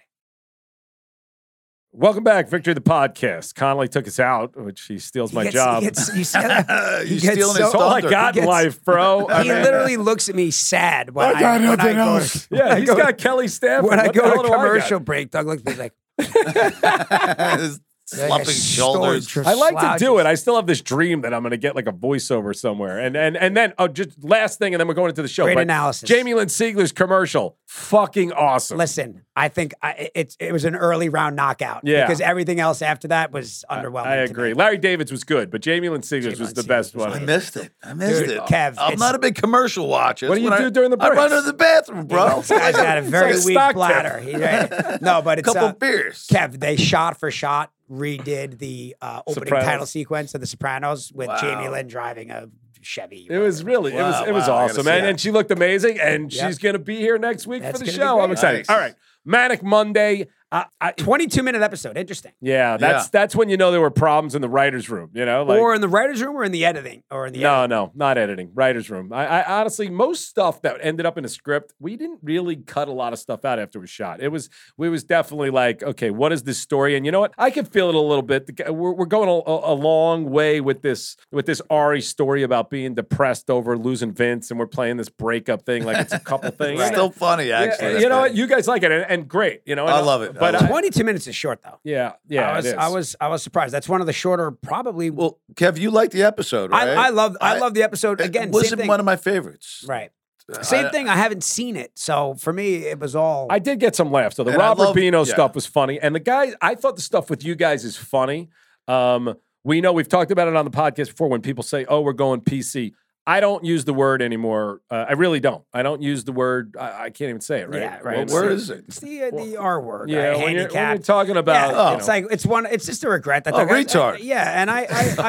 Welcome back, Victory the podcast. Connolly took us out, which he steals my job. You see that? You're He gets stealing his That's all I thunder. got in life, bro. I He mean, literally looks at me sad when I got when nothing go else. to, yeah, he's got Kelly Stafford. when I What the go hell to do I got? commercial break. Doug looks at me he's like, His like slumping a shoulders. storage- I like to do slouches. it. I still have this dream that I'm going to get like a voiceover somewhere, and then just last thing, and then we're going into the show. Great But analysis. Jamie Lynn Siegler's commercial, fucking awesome. Listen, I think it was an early round knockout. Yeah. Because everything else after that was underwhelming. I to agree. me. Larry David's was good, but Jamie Lynn Siegler's Jamie was the Lynn best Siegler's one. I missed it. I missed Dude, it. Kev, I'm it's- not a big commercial watcher. What do you do during the I run breaks? to the bathroom, bro. This guy's got a very like a weak stock tip. bladder. No, but it's Couple beers. Kev, they shot for shot redid the opening Sopranos. title sequence of The Sopranos with Wow. Jamie Lynn driving a Chevy. It was really, it was Wow, it was wow, I gotta awesome, see man. that. And she looked amazing, and Yep. she's going to be here next week That's for the gonna be show. great. I'm excited. Nice. All right, Manic Monday. I 22-minute episode. Interesting. yeah, that's when you know there were problems in the writers' room. You know, like, Or in the writer's room or in the editing or in the editing. no, not editing. Writers' room. I honestly, most stuff that ended up in a script, we didn't really cut a lot of stuff out after it was shot. We was definitely like, okay, what is this story? And you know what? I can feel it a little bit. We're going a long way with this Ari story about being depressed over losing Vince, and we're playing this breakup thing like it's a couple thing. It's still funny, actually. Yeah, you know what? You guys like it, and great. You know, I love it. But 22 minutes is short though. yeah, I was surprised. That's one of the shorter, probably. Well, Kev, you liked the episode, right? I love the episode. Again, It same wasn't thing. one of my favorites. Right. Same thing. I haven't seen it, so for me, it was all. I did get some laughs. So the And I Robert love- Bino yeah. stuff was funny, and the guy. I thought the stuff with you guys is funny. We know we've talked about it on the podcast before. When people say, "Oh, we're going PC," I don't use the word anymore. I really don't. I don't use the word. I can't even say it. Right? Yeah, right. What word is it? It's the R word. Yeah, right? when you're Handicap. talking about, Yeah, you it's know. like it's just a regret that Oh, the guy- retard. yeah, and I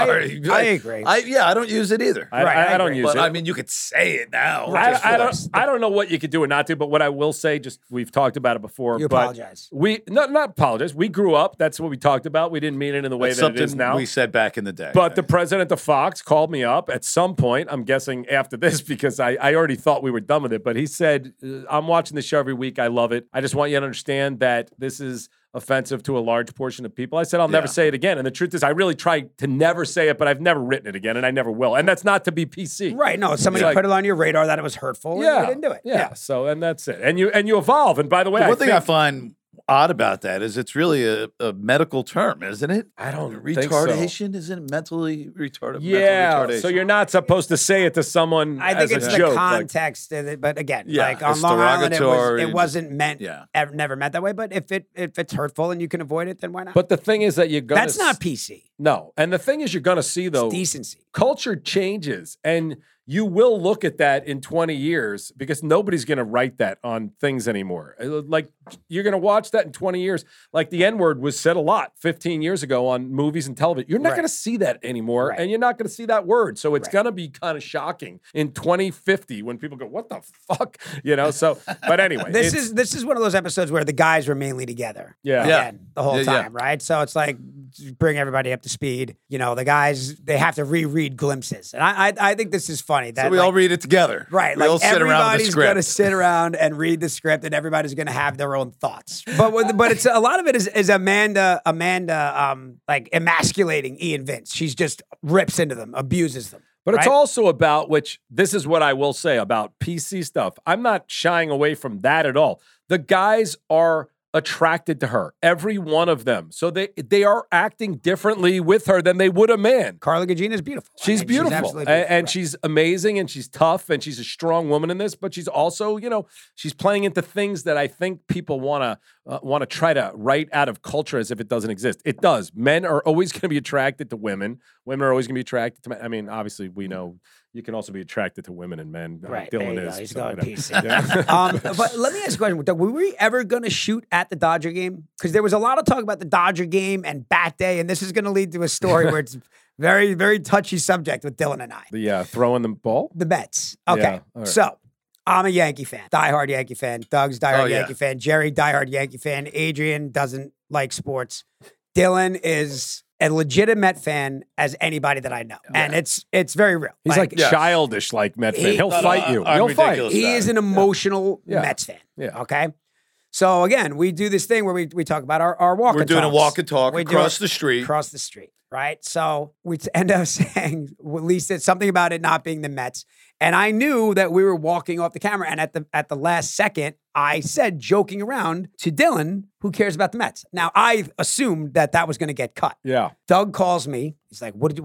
agree. I don't use it either. I I don't agree. use But it. I mean, you could say it now. Right. I don't know what you could do or not do, but what I will say, just we've talked about it before. You but apologize. We not apologize. We grew up. That's what we talked about. We didn't mean it in the way It's that it is something now. we said back in the day. But the president of Fox called me up at some point. I'm guessing after this because I already thought we were done with it. But he said, I'm watching the show every week. I love it. I just want you to understand that this is offensive to a large portion of people. I said, I'll never say it again. And the truth is, I really tried to never say it, but I've never written it again, and I never will. And that's not to be PC. Right. No, somebody Like- put it on your radar that it was hurtful. And Yeah. you didn't do it. Yeah. So, and that's it. And you evolve. And by the way, One thing I think- find odd about that is it's really a medical term, isn't it? I don't think so. Retardation, isn't it mentally retarded? Yeah, mental retardation. so you're not supposed to say it to someone I think as it's a the joke. like- context of it, but again, Yeah, like on it's Long Island, derogatory. it wasn't meant. Yeah. Never meant that way. But if it's hurtful and you can avoid it, then why not? but the thing is that you're gonna that's not PC. no. And the thing is, you're gonna see though, It's decency. culture changes, and you will look at that in 20 years because nobody's going to write that on things anymore. Like, you're going to watch that in 20 years. Like, the N-word was said a lot 15 years ago on movies and television. You're not Right. going to see that anymore, Right. and you're not going to see that word. So it's Right. going to be kind of shocking in 2050 when people go, what the fuck? You know, so, but anyway. This it's- is one of those episodes where the guys were mainly together. Yeah. Again, the whole Yeah, yeah. time, right? So it's like bring everybody up to speed. You know, the guys they have to reread glimpses, and I think this is funny that So we all read it together. Right, We all like sit around with the everybody's going to script. sit around and read the script, and everybody's going to have their own thoughts. But it's a lot of it is Amanda like emasculating Ian Vince. She's just rips into them, abuses them. But it's right? also about, which this is what I will say about PC stuff. I'm not shying away from that at all. The guys are attracted to her, every one of them. So they are acting differently with her than they would a man. Carla Gugino is beautiful. I She's mean, beautiful, absolutely and right. she's amazing, and she's tough, and she's a strong woman in this. But she's also, you know, she's playing into things that I think people want to try to write out of culture as if it doesn't exist. It does. Men are always going to be attracted to women. Women are always going to be attracted to men. I mean, obviously, we know you can also be attracted to women and men. Right, Dylan there you is. go. He's so, going you know. PC. Yeah. But let me ask you a question. Doug, were we ever going to shoot at the Dodger game? Because there was a lot of talk about the Dodger game and Bat Day, and this is going to lead to a story where it's very, very touchy subject with Dylan and I. The throwing the ball. The Mets. Okay, Yeah, all right. so I'm a Yankee fan, diehard Yankee fan. Doug's diehard Oh, yeah. Yankee fan. Jerry, diehard Yankee fan. Adrian doesn't like sports. Dylan is a legitimate Met fan as anybody that I know, and it's very real. He's like Yes. childish, like Met fan. He- He'll fight you. I'm He'll fight. ridiculous. he is an emotional Yeah. Mets fan. Yeah. Okay. So again, we do this thing where we talk about our walk. We're doing a walk and talk We do across it the street. across the street, right? So we end up saying, at least it's something about it not being the Mets. And I knew that we were walking off the camera. And at the last second, I said, joking around to Dylan, who cares about the Mets? Now, I assumed that was going to get cut. Yeah. Doug calls me. He's like, what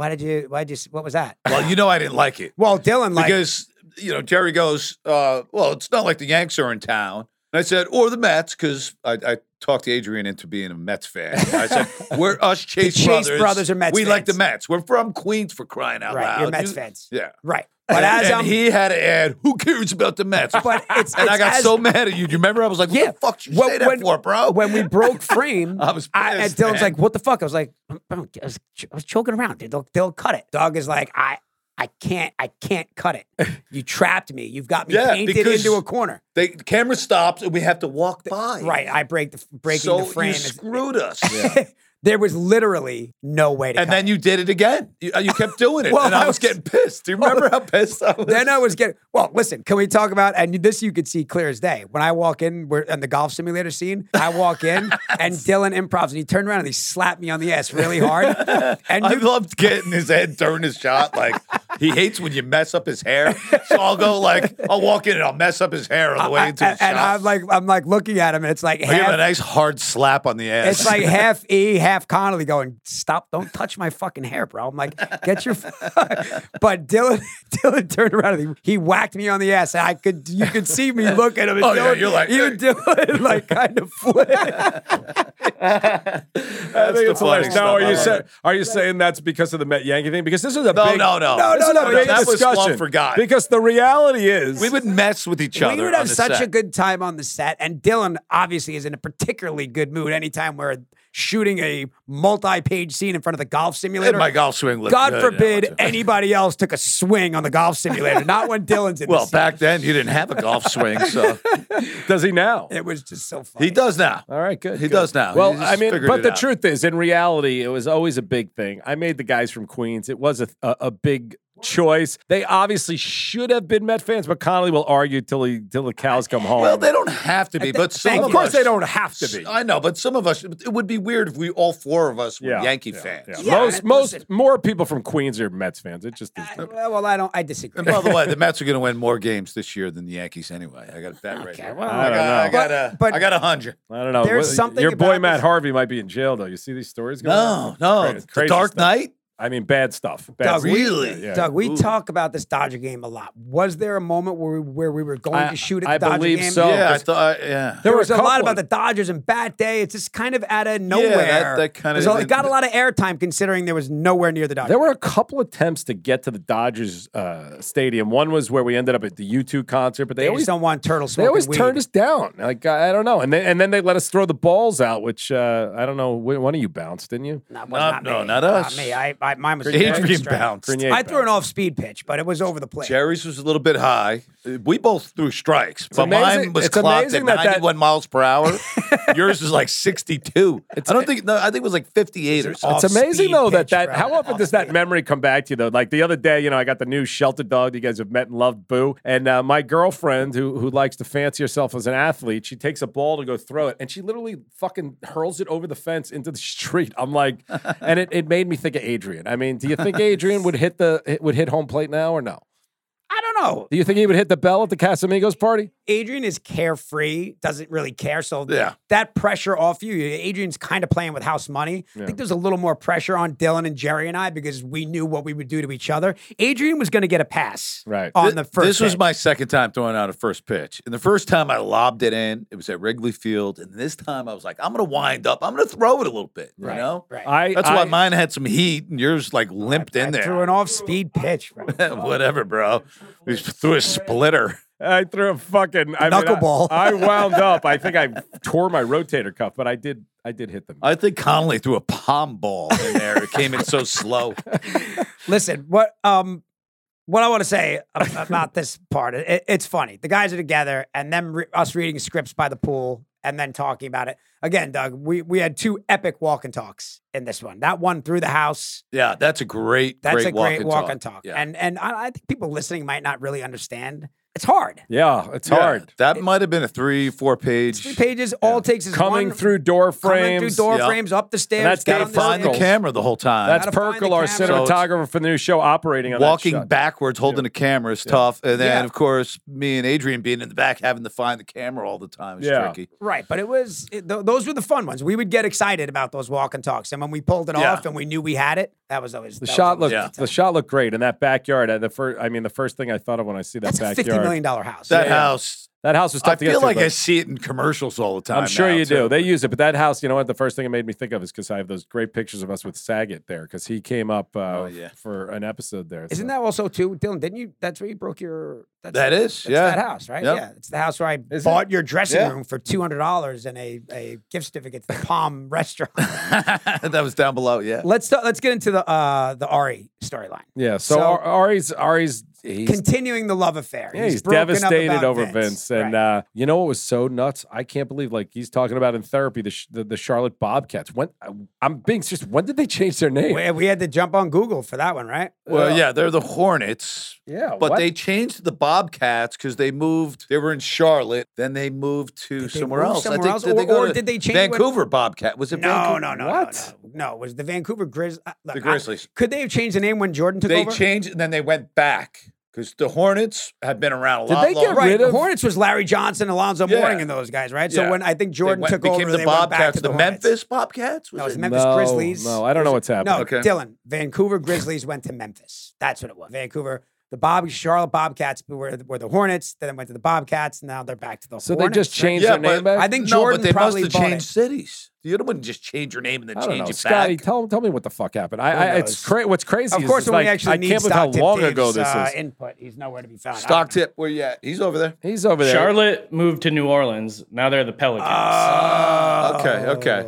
was that? Well, you know I didn't like it. Well, Dylan, like, Because, Jerry goes, well, it's not like the Yanks are in town. And I said, or the Mets, because I talked Adrian into being a Mets fan. I said, we're us Chase, Chase brothers are Mets We like the fans. Mets. We're from Queens, for crying out right, loud. you're Mets fans. Yeah. Right. But as and he had to add, who cares about the Mets? But it's and I got as- so mad at you. Do you remember? I was like, what the fuck did you say that for, bro? When we broke frame, I was and pissed, Dylan's man. like, "What the fuck?" I was like, "Bro, I was joking around, dude. They'll cut it." Doug is like, "I I can't cut it. You trapped me. You've got me Yeah, painted because- into a corner. The camera stops and we have to walk by. Right. I breaking So the frame. you screwed us. There was literally no way to And cut then you did it again. You kept doing it. Well, and I I was was- getting pissed. Do you remember how pissed I was? Then I was getting, well, listen, can we talk about, and this you could see clear as day. When I walk in, we're in the golf simulator scene, I walk in and Dylan improvs and he turned around and he slapped me on the ass really hard. And I loved getting his head during his shot. Like, he hates when you mess up his hair. So I'll walk in and I'll mess up his hair on the way into the shot. and I'm like looking at him and it's like I give him a half, nice hard slap on the ass. it's like half E, half Connolly going, stop, don't touch my fucking hair, bro. I'm like, get your, but Dylan turned around and he whacked me on the ass. And you could see me look at him. And Oh, yeah, Dylan, you're like, even Dylan like kind of flipped. I think it's hilarious. Now, are you saying that's because of the Met Yankee thing? Because this is a No, big, no. This is a big That was discussion. long forgot. Because the reality is, We would mess with each other. We would on have the such set. a good time on the set, and Dylan obviously is in a particularly good mood anytime we're shooting a multi-page scene in front of the golf simulator. And my golf swing looked God good. forbid anybody else took a swing on the golf simulator. Not when Dylan's in the Well, scene. back then you didn't have a golf swing, so does he now? It was just so funny. he does now. All right, good. He good. does now. Well, He just I mean, figured but it the out. truth is, in reality, it was always a big thing. I made the guys from Queens. It was a big choice. They obviously should have been Met fans, but Connolly will argue till the cows come home. Well, they don't have to be, but some thank of you. of course us, they don't have to be. I know, but some of us, it would be weird if we all four of us were Yankee fans. Yeah. Yeah, Most listen. more people from Queens are Mets fans. It just is. Well, I disagree. And by the way, the Mets are going to win more games this year than the Yankees anyway. I got a bet right Okay, here. well, I don't know. But- I got 100. I don't know. There's something Your boy about Matt this- Harvey might be in jail though. You see these stories going on? No, Crazy the Dark stuff. Knight. I mean, bad stuff. Bad Doug, stuff. Really? Yeah. Doug, we Ooh. talk about this Dodger game a lot. Was there a moment where we were going to shoot at I the Dodger believe game? so. Yeah, I 'cause thought. Yeah. There were was a a lot couple about of- the Dodgers and Bat Day. It's just kind of out of nowhere. that kinda It got a lot of airtime considering there was nowhere near the Dodgers. There were a couple attempts to get to the Dodgers stadium. One was where we ended up at the U2 concert, but They they just always don't want turtle they smoking always weed. turned us down. Like I don't know, and then they let us throw the balls out, which I don't know. One of you bounced, didn't you? No, it was not No, me. not us. Not me. Mine was Adrian straight. bounced. Grenier I threw an bounced. off-speed pitch, but it was over the plate. Jerry's was a little bit high. We both threw strikes, but amazing- mine was it's clocked amazing at that 91 miles per hour. Yours is like 62. I think it was like 58 or something. It's amazing Off-speed though pitch, that bro. how often does that memory come back to you though? Like the other day, I got the new Shelter Dog. You guys have met and loved Boo, and my girlfriend who likes to fancy herself as an athlete, she takes a ball to go throw it, and she literally fucking hurls it over the fence into the street. I'm like, and it made me think of Adrian. I mean, do you think Adrian would hit home plate now or no? I don't know. Do you think he would hit the bell at the Casamigos party? Adrian is carefree, doesn't really care. So Yeah. that pressure off you, Adrian's kind of playing with house money. I think there's a little more pressure on Dylan and Jerry and I because we knew what we would do to each other. Adrian was going to get a pass Right. on the first This was pitch. my second time throwing out a first pitch. And the first time I lobbed it in, it was at Wrigley Field. And this time I was like, I'm going to wind up. I'm going to throw it a little bit, you know? Right. That's why mine had some heat and yours like limped in I threw there. an off-speed pitch. Bro. Whatever, bro. We threw a splitter. I threw a fucking Knuckleball. I wound up. I think I tore my rotator cuff, but I did hit them. I think Connolly threw a palm ball in there. It came in so slow. Listen, what I want to say about this part, it's funny. The guys are together, and then us reading scripts by the pool, and then talking about it. Again, Doug, we had two epic walk and talks in this one. That one through the house. Yeah, that's a great Walk walk and talk. Yeah. And I think people listening might not really understand. It's hard. Yeah, it's Yeah, hard. That might have been a 3-4 page. 3 pages. All it takes is Coming one, through door coming frames. through door Yeah. frames, up the stairs. that's down Dave the Find the stairs. camera the whole time. That's Gotta find Perkle, the our camera. cinematographer for the new show, operating on Walking that shot. backwards, holding the camera is tough. And then, Yeah. of course, me and Adrian being in the back, having to find the camera all the time is Yeah. tricky. Right, but those were the fun ones. We would get excited about those walk and talks, and when we pulled it Yeah. off and we knew we had it, that was always The shot looked Yeah. the shot looked great in that backyard. The first thing I thought of when I see that That's a backyard. $50 million house. That Yeah. house That house was I tough to get feel to. like but I see it in commercials all the time. I'm sure now, you do. too. They use it, but that house, you know what? The first thing it made me think of is because I have those great pictures of us with Saget there because he came up yeah. for an episode there. Isn't so. that also too, Dylan? Didn't you? That's where you broke your. That's That's that house, right? Yep. Yeah, it's the house where I Is bought your dressing Yeah. room for $200 and a gift certificate to the Palm Restaurant. that was down below. Yeah. Let's get into the Ari storyline. Yeah. So, So- Ari's he's Continuing the love affair. Yeah, he's broken up devastated about over Vince. And Right. you know what was so nuts? I can't believe like he's talking about in therapy the Charlotte Bobcats. When I'm being serious, when did they change their name? We had to jump on Google for that one, right? Well, yeah, they're the Hornets. Yeah, But what? they changed to the Bobcats because they moved. They were in Charlotte. Then they moved to Did they somewhere move else. somewhere else? Did they go Or to did they change what- Vancouver Bobcat? Was it No, Vancouver? no, no, What? no. It was the Vancouver Grizzlies. The Grizzlies. Could they have changed the name when Jordan took They over? changed and then they went back because the Hornets had been around a Did lot they get longer. Right, rid the of- Hornets was Larry Johnson, Alonzo Yeah. Mourning, and those guys, right? So Yeah. when I think They Jordan went- took became over, the they went back Bobcats, to the the Hornets. Memphis Bobcats. No, it was it? Memphis No, Grizzlies. no, I don't know what's happening. No, Okay. Dylan. Vancouver Grizzlies went to Memphis. That's what it was. Vancouver. The Charlotte Bobcats were the Hornets. Then went to the Bobcats. Now they're back to the So Hornets. they just right? changed Yeah, their name but back? I think no, Jordan but they must probably have bought changed it. cities. You wouldn't just change your name and then I don't change know. it Scotty, back. tell me what the fuck happened. It's what's crazy Of is course, it's when we like, actually I need can't believe how Stock Tip long ago Dave's, this is. input, he's nowhere to be found. Stock tip, where you at? He's over there. He's over there. Charlotte moved to New Orleans. Now they're the Pelicans. Okay.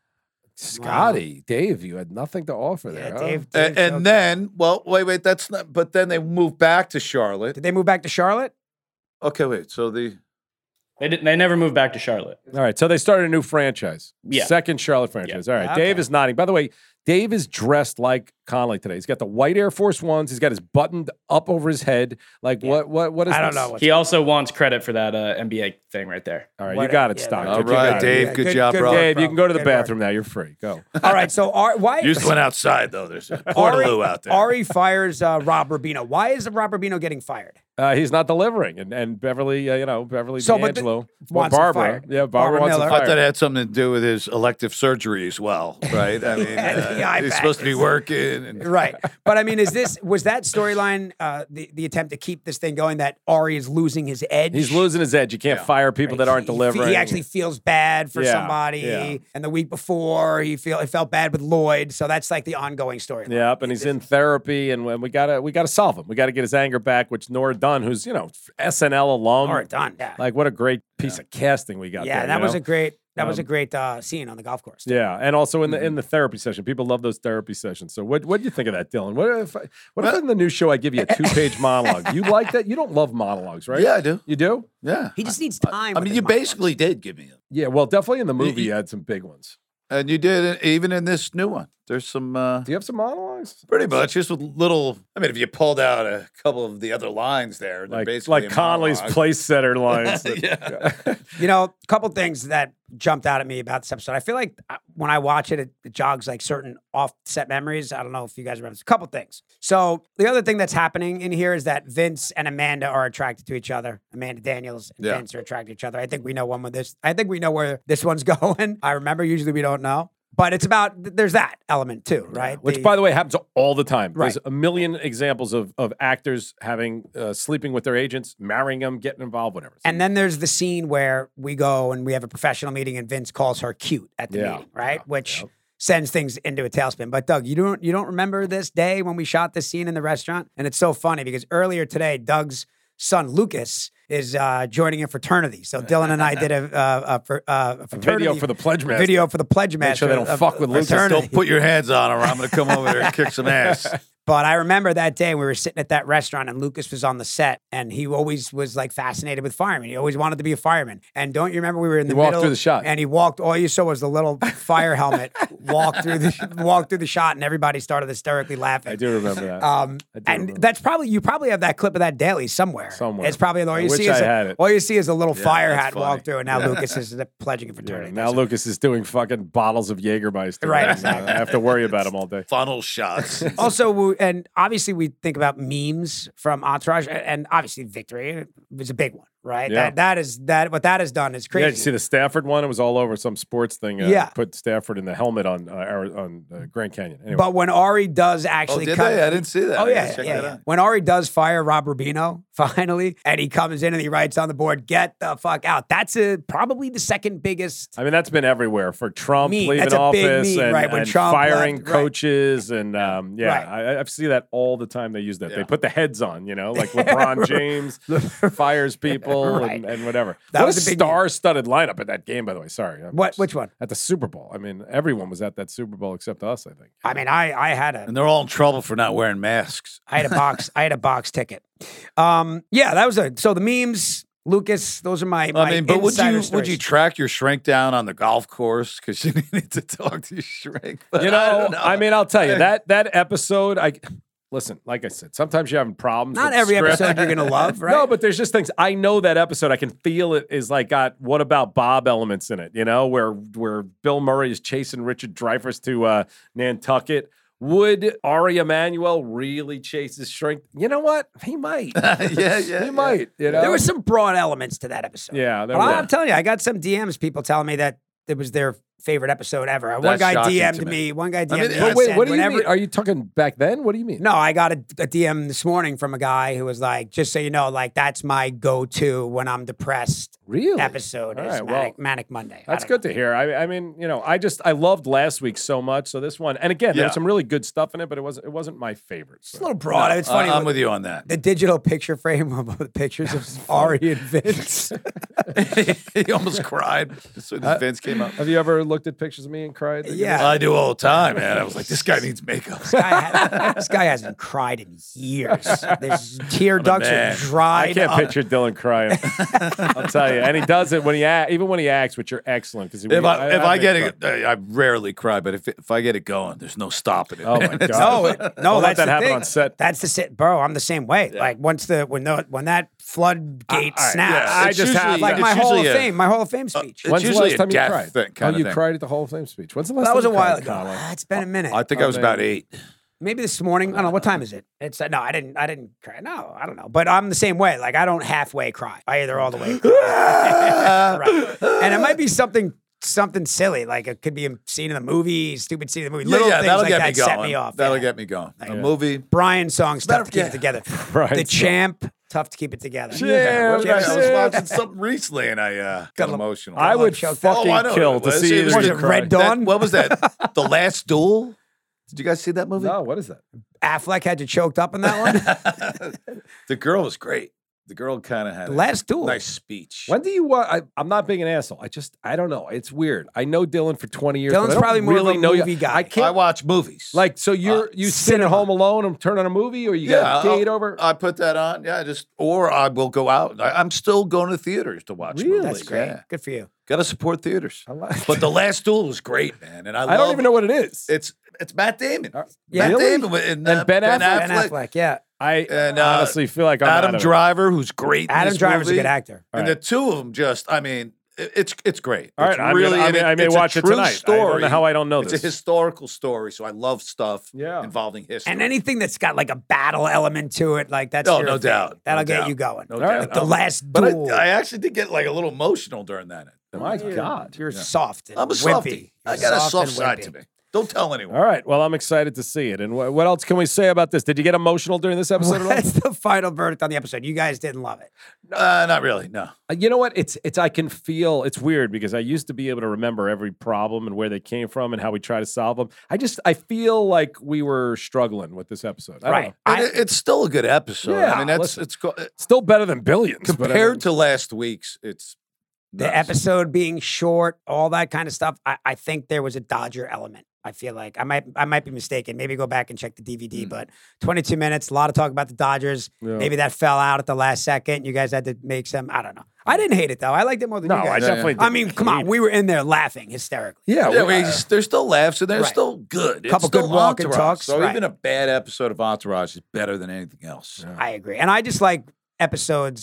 Scotty, Dave, you had nothing to offer there. Yeah, huh? Dave. And then, well, wait, that's not. But then they moved back to Charlotte. Did they move back to Charlotte? Okay, wait. So the They never moved back to Charlotte. All right, so they started a new franchise. Yeah. Second Charlotte franchise. All right, Okay. Dave is nodding. By the way, Dave is dressed like Conley today. He's got the white Air Force Ones. He's got his buttoned up over his head. Like, what is I don't this? know what's He also wants credit for that NBA thing right there. All right, What- you got it, yeah, Stock. all all Tip, you got right, it. Dave. Yeah, Good good- job, good bro. work. Dave, you can go to the Good work. bathroom now. You're free. Go. All right, so why You just went outside though. There's a portaloo out there. Ari fires Rob Rubino. Why is Rob Rubino getting fired? He's not delivering, and Beverly, Beverly So, but D'Angelo, wants him Barbara, fired. yeah, Barbara Barbara wants him Miller. I thought fired. it had something to do with his elective surgery as well, right? I mean, the eye he's supposed to be patches. working. And, Right, but I mean, was that storyline the attempt to keep this thing going that Ari is losing his edge? He's losing his edge. You can't fire people that aren't delivering. He actually feels bad for Yeah, somebody, yeah. and the week before he felt bad with Lloyd. So that's like the ongoing storyline. Yep, and he's in therapy, and we gotta solve him. We gotta get his anger back. Which Nora Dunn, who's SNL alum, Or done. Yeah, like what a great piece of casting we got. yeah, there, that you was know? a great. That was a great scene on the golf course. Yeah, and also in the therapy session, people love those therapy sessions. So what do you think of that, Dylan? What if in the new show I give you a 2-page monologue? You like that? You don't love monologues, right? Yeah, I do. You do? Yeah. He just needs time. I with mean, his you monologues. basically did give me it. Yeah. Well, definitely in the movie you had some big ones. And you did it even in this new one. There's some Do you have some monologues? pretty much just with little. I mean, if you pulled out a couple of the other lines there, they're basically Like a Conley's monologue. place setter lines. Yeah. A couple things that jumped out at me about this episode. I feel like when I watch it, it jogs like certain offset memories. I don't know if you guys remember. A couple things. So the other thing that's happening in here is that Vince and Amanda are attracted to each other. Amanda Daniels and Yeah. Vince are attracted to each other. I think we know I think we know where this one's going. I remember. Usually we don't know. But it's about, there's that element too, right? Which, by the way, happens all the time. Right. There's a million examples of actors having sleeping with their agents, marrying them, getting involved, whatever. And then there's the scene where we go and we have a professional meeting and Vince calls her cute at the Yeah, meeting, right? yeah, Which yeah. sends things into a tailspin. But Doug, you don't remember this day when we shot this scene in the restaurant? And it's so funny because earlier today, Doug's son Lucas is joining a fraternity. So Dylan and I did a fraternity video for the Pledge Master. Video for the Pledge Master. Make sure they don't of- fuck with of Lucas. fraternity. Don't put your hands on her. I'm going to come over there and kick some ass. But I remember that day we were sitting at that restaurant and Lucas was on the set and he always was like fascinated with firemen. He always wanted to be a fireman. And don't you remember we were in the walked middle through the shot. and he walked, all you saw was the little fire helmet walk through the shot and everybody started hysterically laughing. I do remember that. And remember. that's probably, you probably have that clip of that daily somewhere. Somewhere. It's probably all I you wish see is I had it. all you see is a little fire that's hat funny. walk through and now Yeah. Lucas is pledging a Yeah, fraternity. now Lucas is doing fucking bottles of Jägermeister. Right, and, exactly. I have to worry about him all day. Funnel shots. Also, and obviously we think about memes from Entourage, and obviously Victory was a big one, right? Yeah. What that has done is crazy. Yeah, did you see the Stafford one? It was all over some sports thing. Yeah. Put Stafford in the helmet on Grand Canyon. Anyway. But when Ari does Oh, actually did cut, they? I didn't see that. Oh I yeah, gotta check yeah, that yeah. out. When Ari does fire Rob Rubino finally, and he comes in and he writes on the board, "Get the fuck out." That's probably the second biggest. I mean, that's been everywhere for Trump Meme. leaving That's a big office meme, and, right, when and Trump firing left, right. coaches. And Right. I see that all the time. They use that. They Yeah. put the heads on, like LeBron James fires people Right. and whatever. That What was a a big meme. star-studded lineup at that game, by the way. Sorry. Which one? At the Super Bowl. I mean, everyone was at that Super Bowl except us, I think. I mean, I had And they're all in trouble for not wearing masks. I had a box ticket. Yeah, that was so the memes, Lucas. Those are my. I mean, but would insider you stories. track your shrink down on the golf course because you needed to talk to your shrink? But You I don't know, I mean, I'll tell you that episode. Listen. Like I said, sometimes you're having problems. Not with every script. episode you're gonna love, right? No, but there's just things. I know that episode. I can feel it is like got what about Bob elements in it. Where Bill Murray is chasing Richard Dreyfuss to Nantucket. Would Ari Emanuel really chase his shrink? You know what? He might. yeah. He might. There were some broad elements to that episode. Yeah, there But were. I'm telling you, I got some DMs. People telling me that it was their favorite episode ever. One That's guy shocking DM'd to me. me. One guy DM'd mean, me. but and Wait, said, what do you whenever- mean? Are you talking back then? What do you mean? No, I got a DM this morning from a guy who was like, just so you know, like that's my go-to when I'm depressed Really? episode All is right, well, Manic Monday. That's good to hear. I mean, I loved last week so much. So this one, and again, Yeah. there's some really good stuff in it, but it wasn't my favorite. It's a little broad. It's funny. I'm with you on that. The digital picture frame of the pictures of Ari and Vince. He almost cried as soon as Vince came up. Have you ever looked at pictures of me and cried? Yeah. I do all the time, man. I was like, this guy needs makeup. This guy hasn't cried in years. There's tear ducts are man. dried I can't up. picture Dylan crying. I'll tell you, and he does it when even when he acts, which are excellent. Because If I get it, I rarely cry, but if I get it going, there's no stopping it. Oh man. my It's- God. No, Don't let that's that the happen thing. on set. That's the sit, bro. I'm the same way. Like once when that floodgate I- snaps, I It's just usually- have like it's my Hall of usually a- Fame, my Hall of Fame speech. It's When's the usually last a time you death cried? thing, kind you of thing. cried at the Hall of Fame speech. When's the last that time was a you while cried, ago. Conway? It's been a minute. I think I was about 8. Maybe this morning. I don't know what time is it. It's no, I didn't cry. No, I don't know. But I'm the same way. Like I don't halfway cry. I either all the way cry. Right. And it might be something silly. Like it could be a scene in the movie, stupid scene in the movie. Little things that'll like get that me going. set me off. That'll yeah. get me going. A Yeah. movie. Brian's song's tough to keep it together. Right. The Champ, tough to keep it together. Yeah, What did I was yeah. watching something recently and I got emotional. I would choked fucking up. Oh, I know kill what it to was. see It was either Was you it cry. Red Dawn? What was that? The Last Duel? Did you guys see that movie? No, what is that? Affleck had you choked up in that one. The girl was great. The girl kind of had The a Last Duel. nice speech. When do you? I'm not being an asshole. I don't know. It's weird. I know Dylan for 20 years. but Dylan's I don't probably more of really a know movie you. guy. I I can't. watch movies. Like, so you sit at cinema. home alone and turn on a movie, or you got a date over? I put that on. Yeah, or I will go out. I'm still going to theaters to watch Really? movies. That's great. Yeah. Good for you. Got to support theaters. I like- But The Last Duel was great, man. And I don't even know what it is. It's Matt Damon. Yeah. Matt Really? Damon and Ben Affleck? Ben Affleck, yeah. I And, honestly feel like I'm Adam out of it. Driver, who's great. in Adam this Driver's a movie. good actor. And the two of them it's great. All right, It's I'm really, gonna- and I may it's watch a it true tonight. I Story. don't know how I don't know It's this. a historical story, so I love stuff Yeah. involving history. And anything that's got like a battle element to it, like that's Oh, your no thing. doubt. That'll No get doubt. you going. No All right. doubt. The Last But Duel. I actually did get like a little emotional during that. My God. You're soft. And I'm a wimpy. softie. I You're got a soft soft and side wimpy. to me. Don't tell anyone. All right. Well, I'm excited to see it. And what else can we say about this? Did you get emotional during this episode? at all? That's the final verdict on the episode. You guys didn't love it. Not really. No. You know what? It's I can feel it's weird because I used to be able to remember every problem and where they came from and how we try to solve them. I feel like we were struggling with this episode. I don't know. And it's still a good episode. Yeah, I mean, listen. it's Still better than Billions. but I compared mean- to last week's. It's The nuts. episode being short, all that kind of stuff. I think there was a Dodger element. I feel like I might be mistaken. Maybe go back and check the DVD. But 22 minutes, a lot of talk about the Dodgers. Yeah. Maybe that fell out at the last second. You guys had to make some. I don't know. I didn't hate it though. I liked it more than No, you I guys. definitely I didn't mean, come on. hate We were in there laughing hysterically. Yeah, Yeah, there's still laughs and they're Right. still good. It's Couple still good walk and Entourage. talks, So right. even a bad episode of Entourage is better than anything else. I agree. And I just like episodes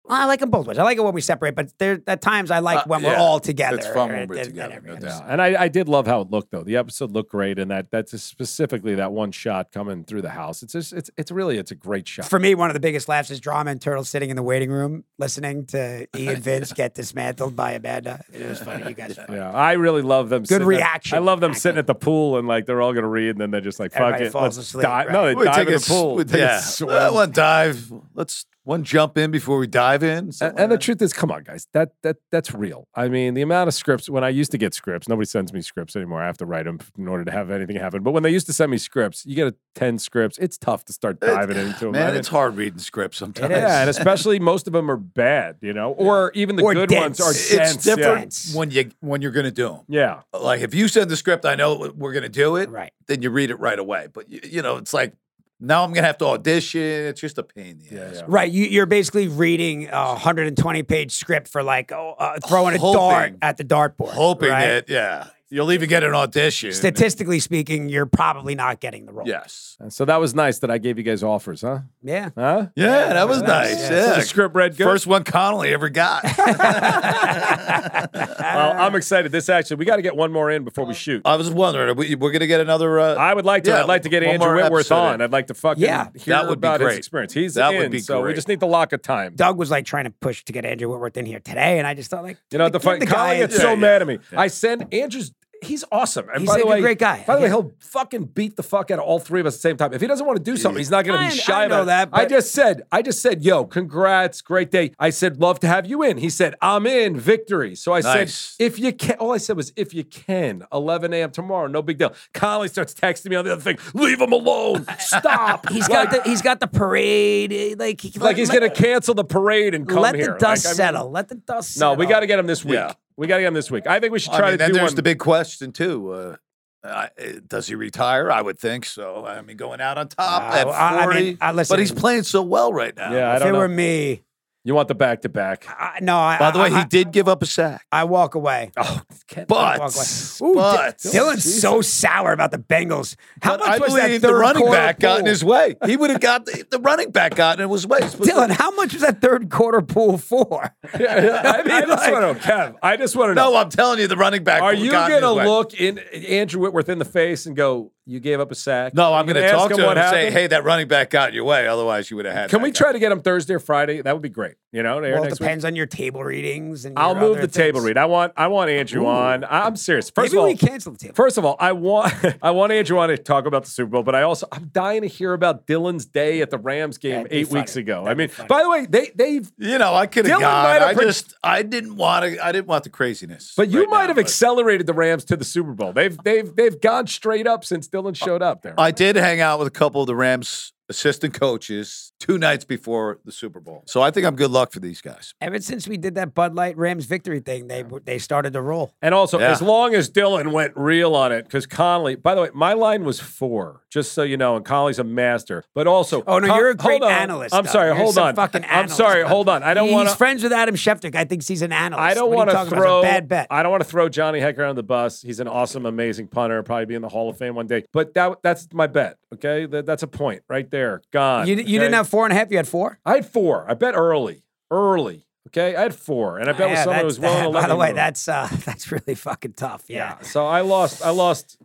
I like them both ways. I like it when we separate, but there at times I like when we're yeah. all together. It's fun when and- we're and together, everything. no doubt. And I did love how it looked, though. The episode looked great, and that's specifically that one shot coming through the house. It's just, it's a great shot. For me, one of the biggest laughs is Drama and Turtle sitting in the waiting room listening to E and Vince get dismantled by Amanda. It was funny. You guys are funny. Yeah, I really love them. Good reaction. I love them sitting at the pool and like they're all gonna read, and then they're just like, "Fuck Everybody it, falls let's asleep, dive." right. No, they We dive take in a the pool. we take a swim. one dive. Let's one jump in before we dive in. And the truth is, come on, guys, that's real. I mean, the amount of scripts when I used to get scripts, nobody sends me scripts anymore. I have to write them in order to have anything happen. But when they used to send me scripts, you get 10 scripts. It's tough to start diving into them. Man, it's hard reading scripts sometimes. Yeah, and especially most of them are bad, or even the Or good dense. ones are It's dense. different when you're going to do them. Yeah. Like if you send the script, I know we're going to do it. Right. Then you read it right away. But you know, it's like now I'm going to have to audition. It's just a pain in the ass. yeah. Right, you're basically reading a 120-page script for like throwing a dart at the dartboard. Hoping right? that you'll even get an audition. Statistically speaking, you're probably not getting the role. Yes. And so that was nice that I gave you guys offers, huh? Yeah. Huh? Yeah, that was nice. Yeah. Yeah. So the script read good. First one Connolly ever got. Well, I'm excited. We got to get one more in before we shoot. I was wondering, we're going to get another. I would like to. yeah, I'd like to get one Andrew more Whitworth episode on. in. I'd like to fucking Yeah, hear that would be about his great. experience. He's That in, would be so we great. just need the lock of time. Doug was like trying to push to get Andrew Whitworth in here today, and I just thought like, You know, the give fight. Colin gets so mad at me. Yeah. I send Andrew's. He's awesome. And He's by the a way, great guy. By the way, Yeah. he'll fucking beat the fuck out of all three of us at the same time. If he doesn't want to do something, he's not going to be shy I know about that, it. I but- just said, yo, congrats, great day. I said, love to have you in. He said, I'm in, victory. So I Nice. said, if you can, all I said was, if you can, 11 a.m. tomorrow, no big deal. Conley starts texting me on the other thing, leave him alone, stop. he's got the parade, like he's going to cancel the parade and come let here. the dust Like, I mean, settle. Let the dust No, settle. we got to get him this week. Yeah. We got to get him this week. I think we should try to then do there's one. the big question too. Does he retire? I would think so. I mean, going out on top at 40. I mean, listen, but he's playing so well right now. Yeah, I If don't it know. were me, You want the back-to-back. By the way, he did give up a sack. I walk away. Oh, But, Walk away. Ooh, Dylan's so sour about the Bengals. How but much I was that believe the third running quarter back got in pool? his way. He would have got the running back got in his way. Dylan, how much was that third quarter pool for? I just want to know, Kev. I just want to know. No, I'm telling you, the running back. Are you got in going to his way. look in Andrew Whitworth in the face and go, you gave up a sack? No, I'm going to ask talk to him what and say, happened? "Hey, that running back got in your way. Otherwise, you would have had." Can that we guy." try to get him Thursday or Friday? That would be great. You know, to air Well, it next depends on your table readings. And I'll your move other the table things. read. I want Andrew on. I'm serious. First Maybe of all, we cancel the table. First of all, I want Andrew on to talk about the Super Bowl, but I'm dying to hear about Dylan's day at the Rams game That'd be 8 weeks funny. ago. That'd I mean, be funny. by the way, they've I could have Dylan might gone. have I didn't want to. I didn't want the craziness. but you right might now, have accelerated the Rams to the Super Bowl. They've gone straight up since Dylan showed up there. I did hang out with a couple of the Rams assistant coaches 2 nights before the Super Bowl, so I think I'm good luck for these guys. Ever since we did that Bud Light Rams victory thing, they started to roll. And also, Yeah. as long as Dylan went real on it, because Conley, by the way, my line was 4, just so you know, and Conley's a master. But also, Oh, no, you're a great hold on. analyst, I'm Doug. sorry, You're hold some on. fucking I'm analyst, sorry, Doug. hold on. I don't want He's friends with Adam Schefter. I think he's an analyst. I don't What want are to you talking about? throw. It's a bad bet. I don't want to throw Johnny Hecker on the bus. He's an awesome, amazing punter. Probably be in the Hall of Fame one day. But that's my bet. Okay, that's a point right there. Gone. You didn't have 4.5. You had 4. I had 4. I bet early. Okay, I had 4, and I bet with Yeah, someone who was willing to let by the me way, move. that's really fucking tough. Yeah. So I lost a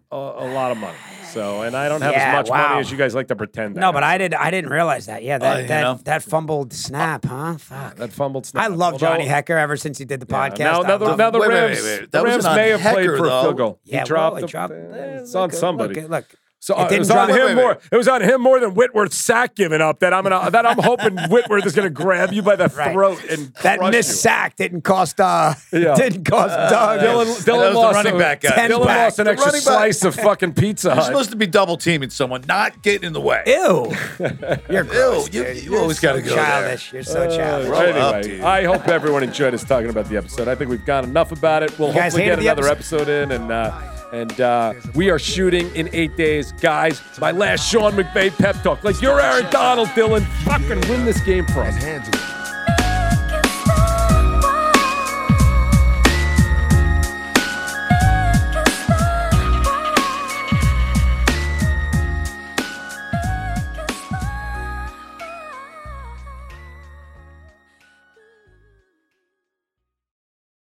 lot of money. So, and I don't have Yeah, as much wow. money as you guys like to pretend. No, but I didn't realize that. Yeah, you know. that fumbled snap, huh? Fuck. that fumbled snap. I love Although- Johnny Hecker ever since he did the podcast. Now I love the Wait, wait, Rams, wait. the That Rams wasn't on may have played Hecker, for a though. field goal. Yeah, He dropped. well, he dropped. It's on somebody. Look. So It it didn't was on drop- him wait, more. wait. It was on him more than Whitworth's sack giving up. That I'm hoping Whitworth is gonna grab you by the Right. throat and That crush missed you. sack didn't cost Doug. Dylan That was the lost running back guy. Ten Dylan back. lost an The extra running back. slice of fucking Pizza You're Hut. supposed to be double teaming someone, not getting in the way. Ew. You're gross, you dude. you always got to so go there. childish. You're so childish. Grow up, Anyway, dude. I hope everyone enjoyed us talking about the episode. I think we've got enough about it. We'll You guys hopefully get hated the another episode in, and we are shooting in 8 days, guys. My last Sean McVay pep talk, like you're Aaron Donald, Dylan. Fucking win this game for us. Hands